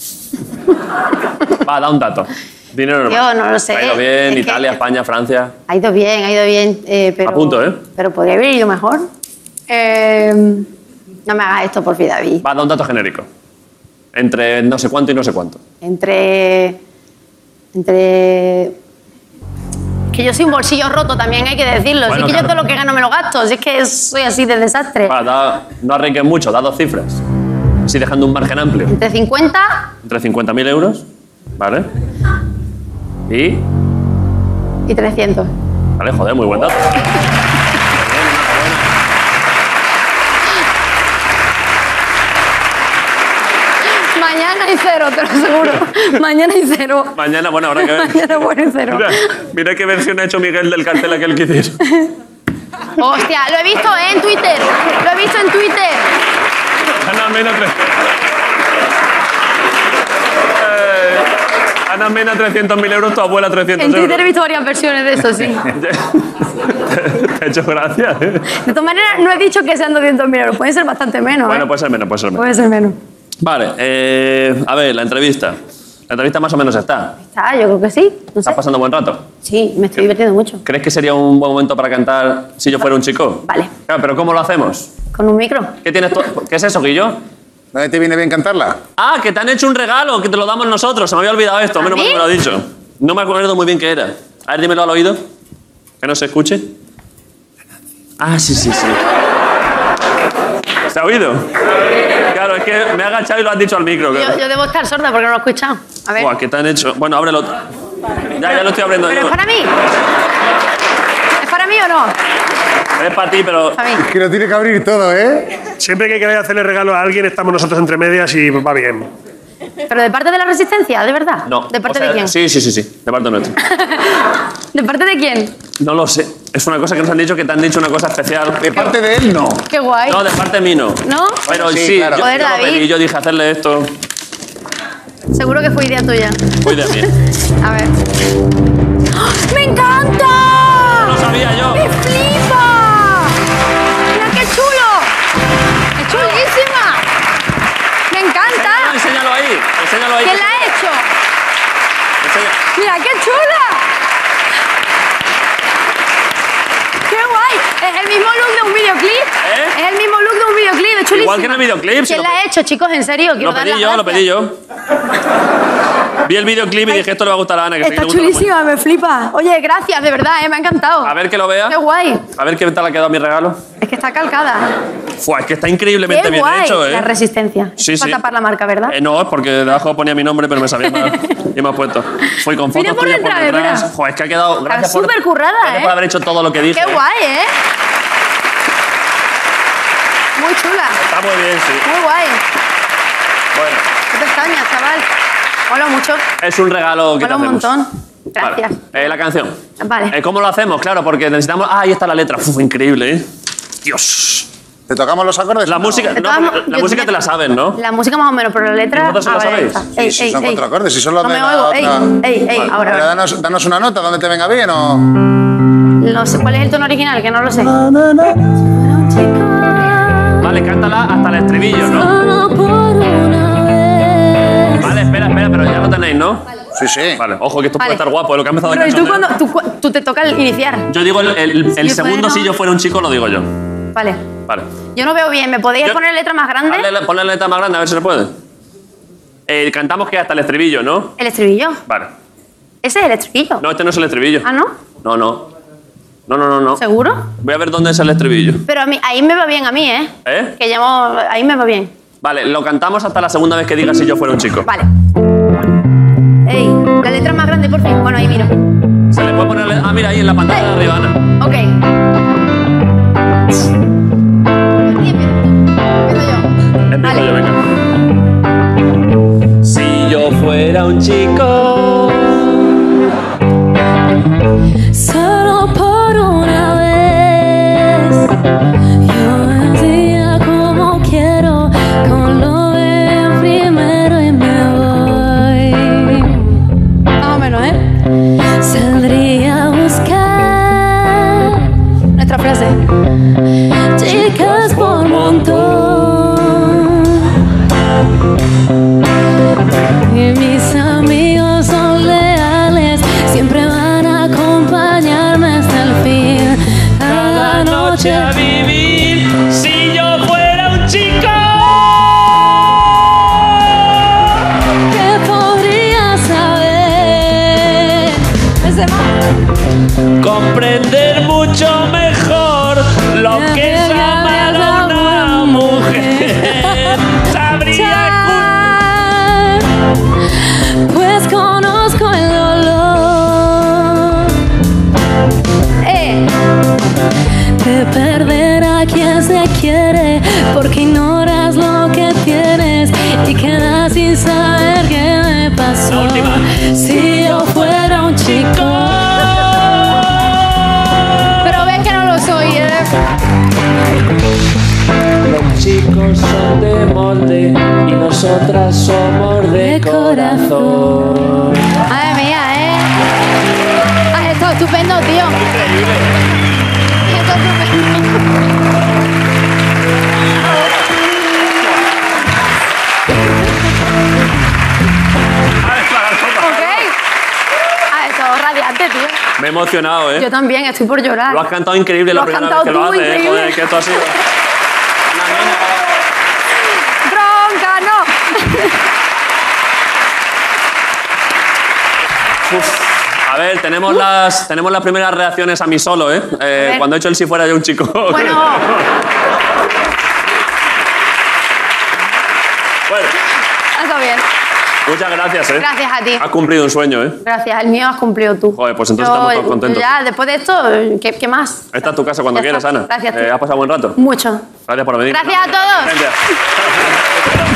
Va, da un dato. Dinero en el Yo banco. no lo sé. Ha ido bien, Es que- Italia, España, Francia. Ha ido bien, ha ido bien. eh, pero, A punto, ¿eh? Pero podría haber ido mejor. Eh, no me hagas esto, por fin, David. Va, da un dato genérico. Entre no sé cuánto y no sé cuánto. Entre. Entre. Que yo soy un bolsillo roto también, hay que decirlo. Bueno, si es que claro. yo todo lo que gano me lo gasto. Si es que soy así de desastre. Va, da, no arriesgues mucho, da dos cifras. Así dejando un margen amplio. Entre cincuenta Entre cincuenta mil euros, ¿vale? Y... y trescientos. Vale, joder, muy buen dato. Mañana hay cero, te lo aseguro. Mañana hay cero. Mañana, bueno, habrá que ver. Mañana bueno hay cero. Mira, mira qué versión ha hecho Miguel del cartel aquel que hicieron. Hostia, lo he visto ¿eh? en Twitter. Lo he visto en Twitter. Ana Ana Mena, eh, Ana Mena trescientos mil euros, tu abuela trescientos En euros. Twitter he visto varias versiones de eso, sí. Te he hecho gracia, ¿eh? De todas maneras, no he dicho que sean doscientos mil euros. Pueden ser bastante menos, Bueno, ¿eh? puede ser menos, puede ser menos. Puede ser menos. Vale, eh, a ver, la entrevista. La entrevista más o menos está. Está, yo creo que sí. No sé. ¿Estás pasando buen rato? Sí, me estoy divirtiendo mucho. ¿Crees que sería un buen momento para cantar Si yo fuera un chico? Vale. Claro, pero ¿cómo lo hacemos? Con un micro. ¿Qué tienes tú? ¿Qué es eso, Guillo? ¿Dónde te viene bien cantarla? Ah, que te han hecho un regalo, que te lo damos nosotros. Se me había olvidado esto, menos mal que me lo has dicho. No me acuerdo muy bien qué era. A ver, dímelo al oído. Que no se escuche. Ah, sí, sí, sí. ¿Se ha oído? Claro, es que me he agachado y lo has dicho al micro. Claro. Yo, yo debo estar sorda porque no lo he escuchado. A ver. Buah, ¿qué te han hecho? Bueno, ábrelo. Ya, ya lo estoy abriendo. ¿Pero yo. es para mí? ¿Es para mí o no? Es para ti, pero... Para mí. Es que lo tiene que abrir todo, ¿eh? Siempre que queráis hacerle regalo a alguien, estamos nosotros entre medias y va bien. ¿Pero de parte de la Resistencia, de verdad? No. ¿De parte o sea, de quién? Sí, sí, sí, sí. De parte nuestra. ¿De parte de quién? No lo sé. Es una cosa que nos han dicho que te han dicho una cosa especial. De parte de él, no. Qué guay. No, de parte mí no. ¿No? Pero Sí, sí, claro. yo, Joder, yo lo David. pedí, yo dije hacerle esto. Seguro que fue idea tuya. Muy de mí. A ver. ¡Ah! ¡Me encanta! No sabía yo. ¡Me flipa! ¡Mira qué chulo! ¡Es chulísima! ¡Me encanta! No, enséñalo ahí. Enséñalo ahí. ¿Quién la ha hecho? Enseña- ¡Mira qué chula! ¡Qué guay! Es el mismo look de un videoclip. ¿Eh? Es el mismo look de un videoclip, es chulísimo. Igual que en el videoclip, si ¿Quién lo- la ha hecho, chicos? En serio, quiero Lo dar pedí las yo, lo gracias. pedí yo. Vi el videoclip y dije, esto le va a gustar a Ana. Que sé que Está le gusta la chulísima, me flipa. Oye, gracias, de verdad, eh, me ha encantado. música. A ver que lo vea. Qué guay. A ver qué tal ha quedado mi regalo. Es que está calcada. Fua, es que está increíblemente Qué bien guay. hecho, ¿eh? La Resistencia. Sí, Es para sí. tapar la marca, ¿verdad? Eh, no, es porque debajo ponía mi nombre, pero me sabía mal. Y me has puesto. Fui con Mira fotos por tuyas por detrás, detrás. mira. Joder, es que ha quedado... Gracias por, súper currada, gracias ¿eh? por haber hecho todo lo que dije. Qué ¿eh? guay, ¿eh? Muy chula. Está muy bien, sí. Muy guay. Bueno, Qué pestañas, chaval. Mola mucho. es un regalo que Mola te un hacemos. montón. Gracias. Vale. Eh, la canción. Vale. Eh, ¿Cómo lo hacemos? Claro, porque necesitamos... Ah, ahí está la letra. Uf, increíble, ¿eh? Dios. ¿Te tocamos los acordes? La No. música, De no, todas la, mo- la yo- música te la sabes, ¿no? La música más o menos, pero la letra... ¿Vosotros se la a ver, sabéis? esta. Sí, Ey, sí, ey, son ey. cuatro acordes. Si son los No de me la oigo. Ey, otra- ey, ey. Vale. Ahora, Pero ahora. danos, danos una nota donde te venga bien o... No sé, ¿cuál es el tono original? Que no lo sé. Vale, cántala hasta el estribillo, ¿no? Solo por una vez. Vale, espera, espera, pero ya lo tenéis, ¿no? Sí, sí. Vale, ojo, que esto Vale. puede estar guapo, lo que ha empezado Pero de ¿y tú cachondeo. cuando... Tú, cu- tú te toca el iniciar? Yo digo el, el- el yo segundo, fuera- si yo fuera un chico, lo digo yo. Vale. Vale. Yo no veo bien. ¿Me podéis Yo- poner letra más grande? Ponle, la- ponle la letra más grande, a ver si se puede. Eh, cantamos que hasta el estribillo, ¿no? El estribillo. Vale. Ese es el estribillo. No, este no es el estribillo. Ah, ¿no? No, no. No, no, no, no. ¿Seguro? Voy a ver dónde es el estribillo. Pero a mí, ahí me va bien a mí, ¿eh? ¿Eh? Que llamo... Ahí me va bien. Vale, lo cantamos hasta la segunda vez que diga si yo fuera un chico. Vale. Ey, la letra más grande, por fin. Bueno, ahí miro. Se le puede poner... le- Ah, mira, ahí en la pantalla de arriba, Ana. Ok. Y empiezo empiezo yo. Empiezo Vale. yo, venga. Si yo fuera un chico... Solo por una vez. Yo hacía como quiero, con lo veo primero y me voy. Más o menos, ¿eh? Saldría a buscar Nuestra frase. chicas por montón. Y mis amigos son leales, siempre van a acompañarme hasta el fin. Cada noche a vivir si yo fuera un chico. que podría saber. Ese más. Comprender mucho mejor lo que es amar a una mujer. Sabría pues conozco el dolor Eh. de perder a quien se quiere, porque ignoras lo que tienes y quedas sin saber qué me pasó. La última. Si yo fuera un chico. Pero ves que no lo soy, ¿eh? chicos son de molde y nosotras somos de corazón. Madre mía, ¿eh? Ah, esto es estupendo, tío. Increíble. Esto es estupendo. Ok. Ah, esto es radiante, tío. Me he emocionado, ¿eh? Yo también, estoy por llorar. Lo has cantado increíble Lo la has primera vez cantado que lo tú, haces, ¿eh? increíble. Joder, que esto ha sido... ¡Bronca, no! Uf. A ver, tenemos las, tenemos las primeras reacciones a mí solo, ¿eh? eh ver. cuando he hecho el si fuera yo un chico. Bueno, Bueno, ha estado bien. muchas gracias, ¿eh? Gracias a ti. Has cumplido un sueño, ¿eh? Gracias, el mío has cumplido tú. Joder, pues entonces Yo, estamos todos contentos. Ya, después de esto, ¿qué, qué más? Esta es tu casa cuando Ya quieras, está. Ana. Gracias, tú. Eh, ¿Has pasado buen rato? Mucho. Gracias por venir. Gracias a todos. Gracias.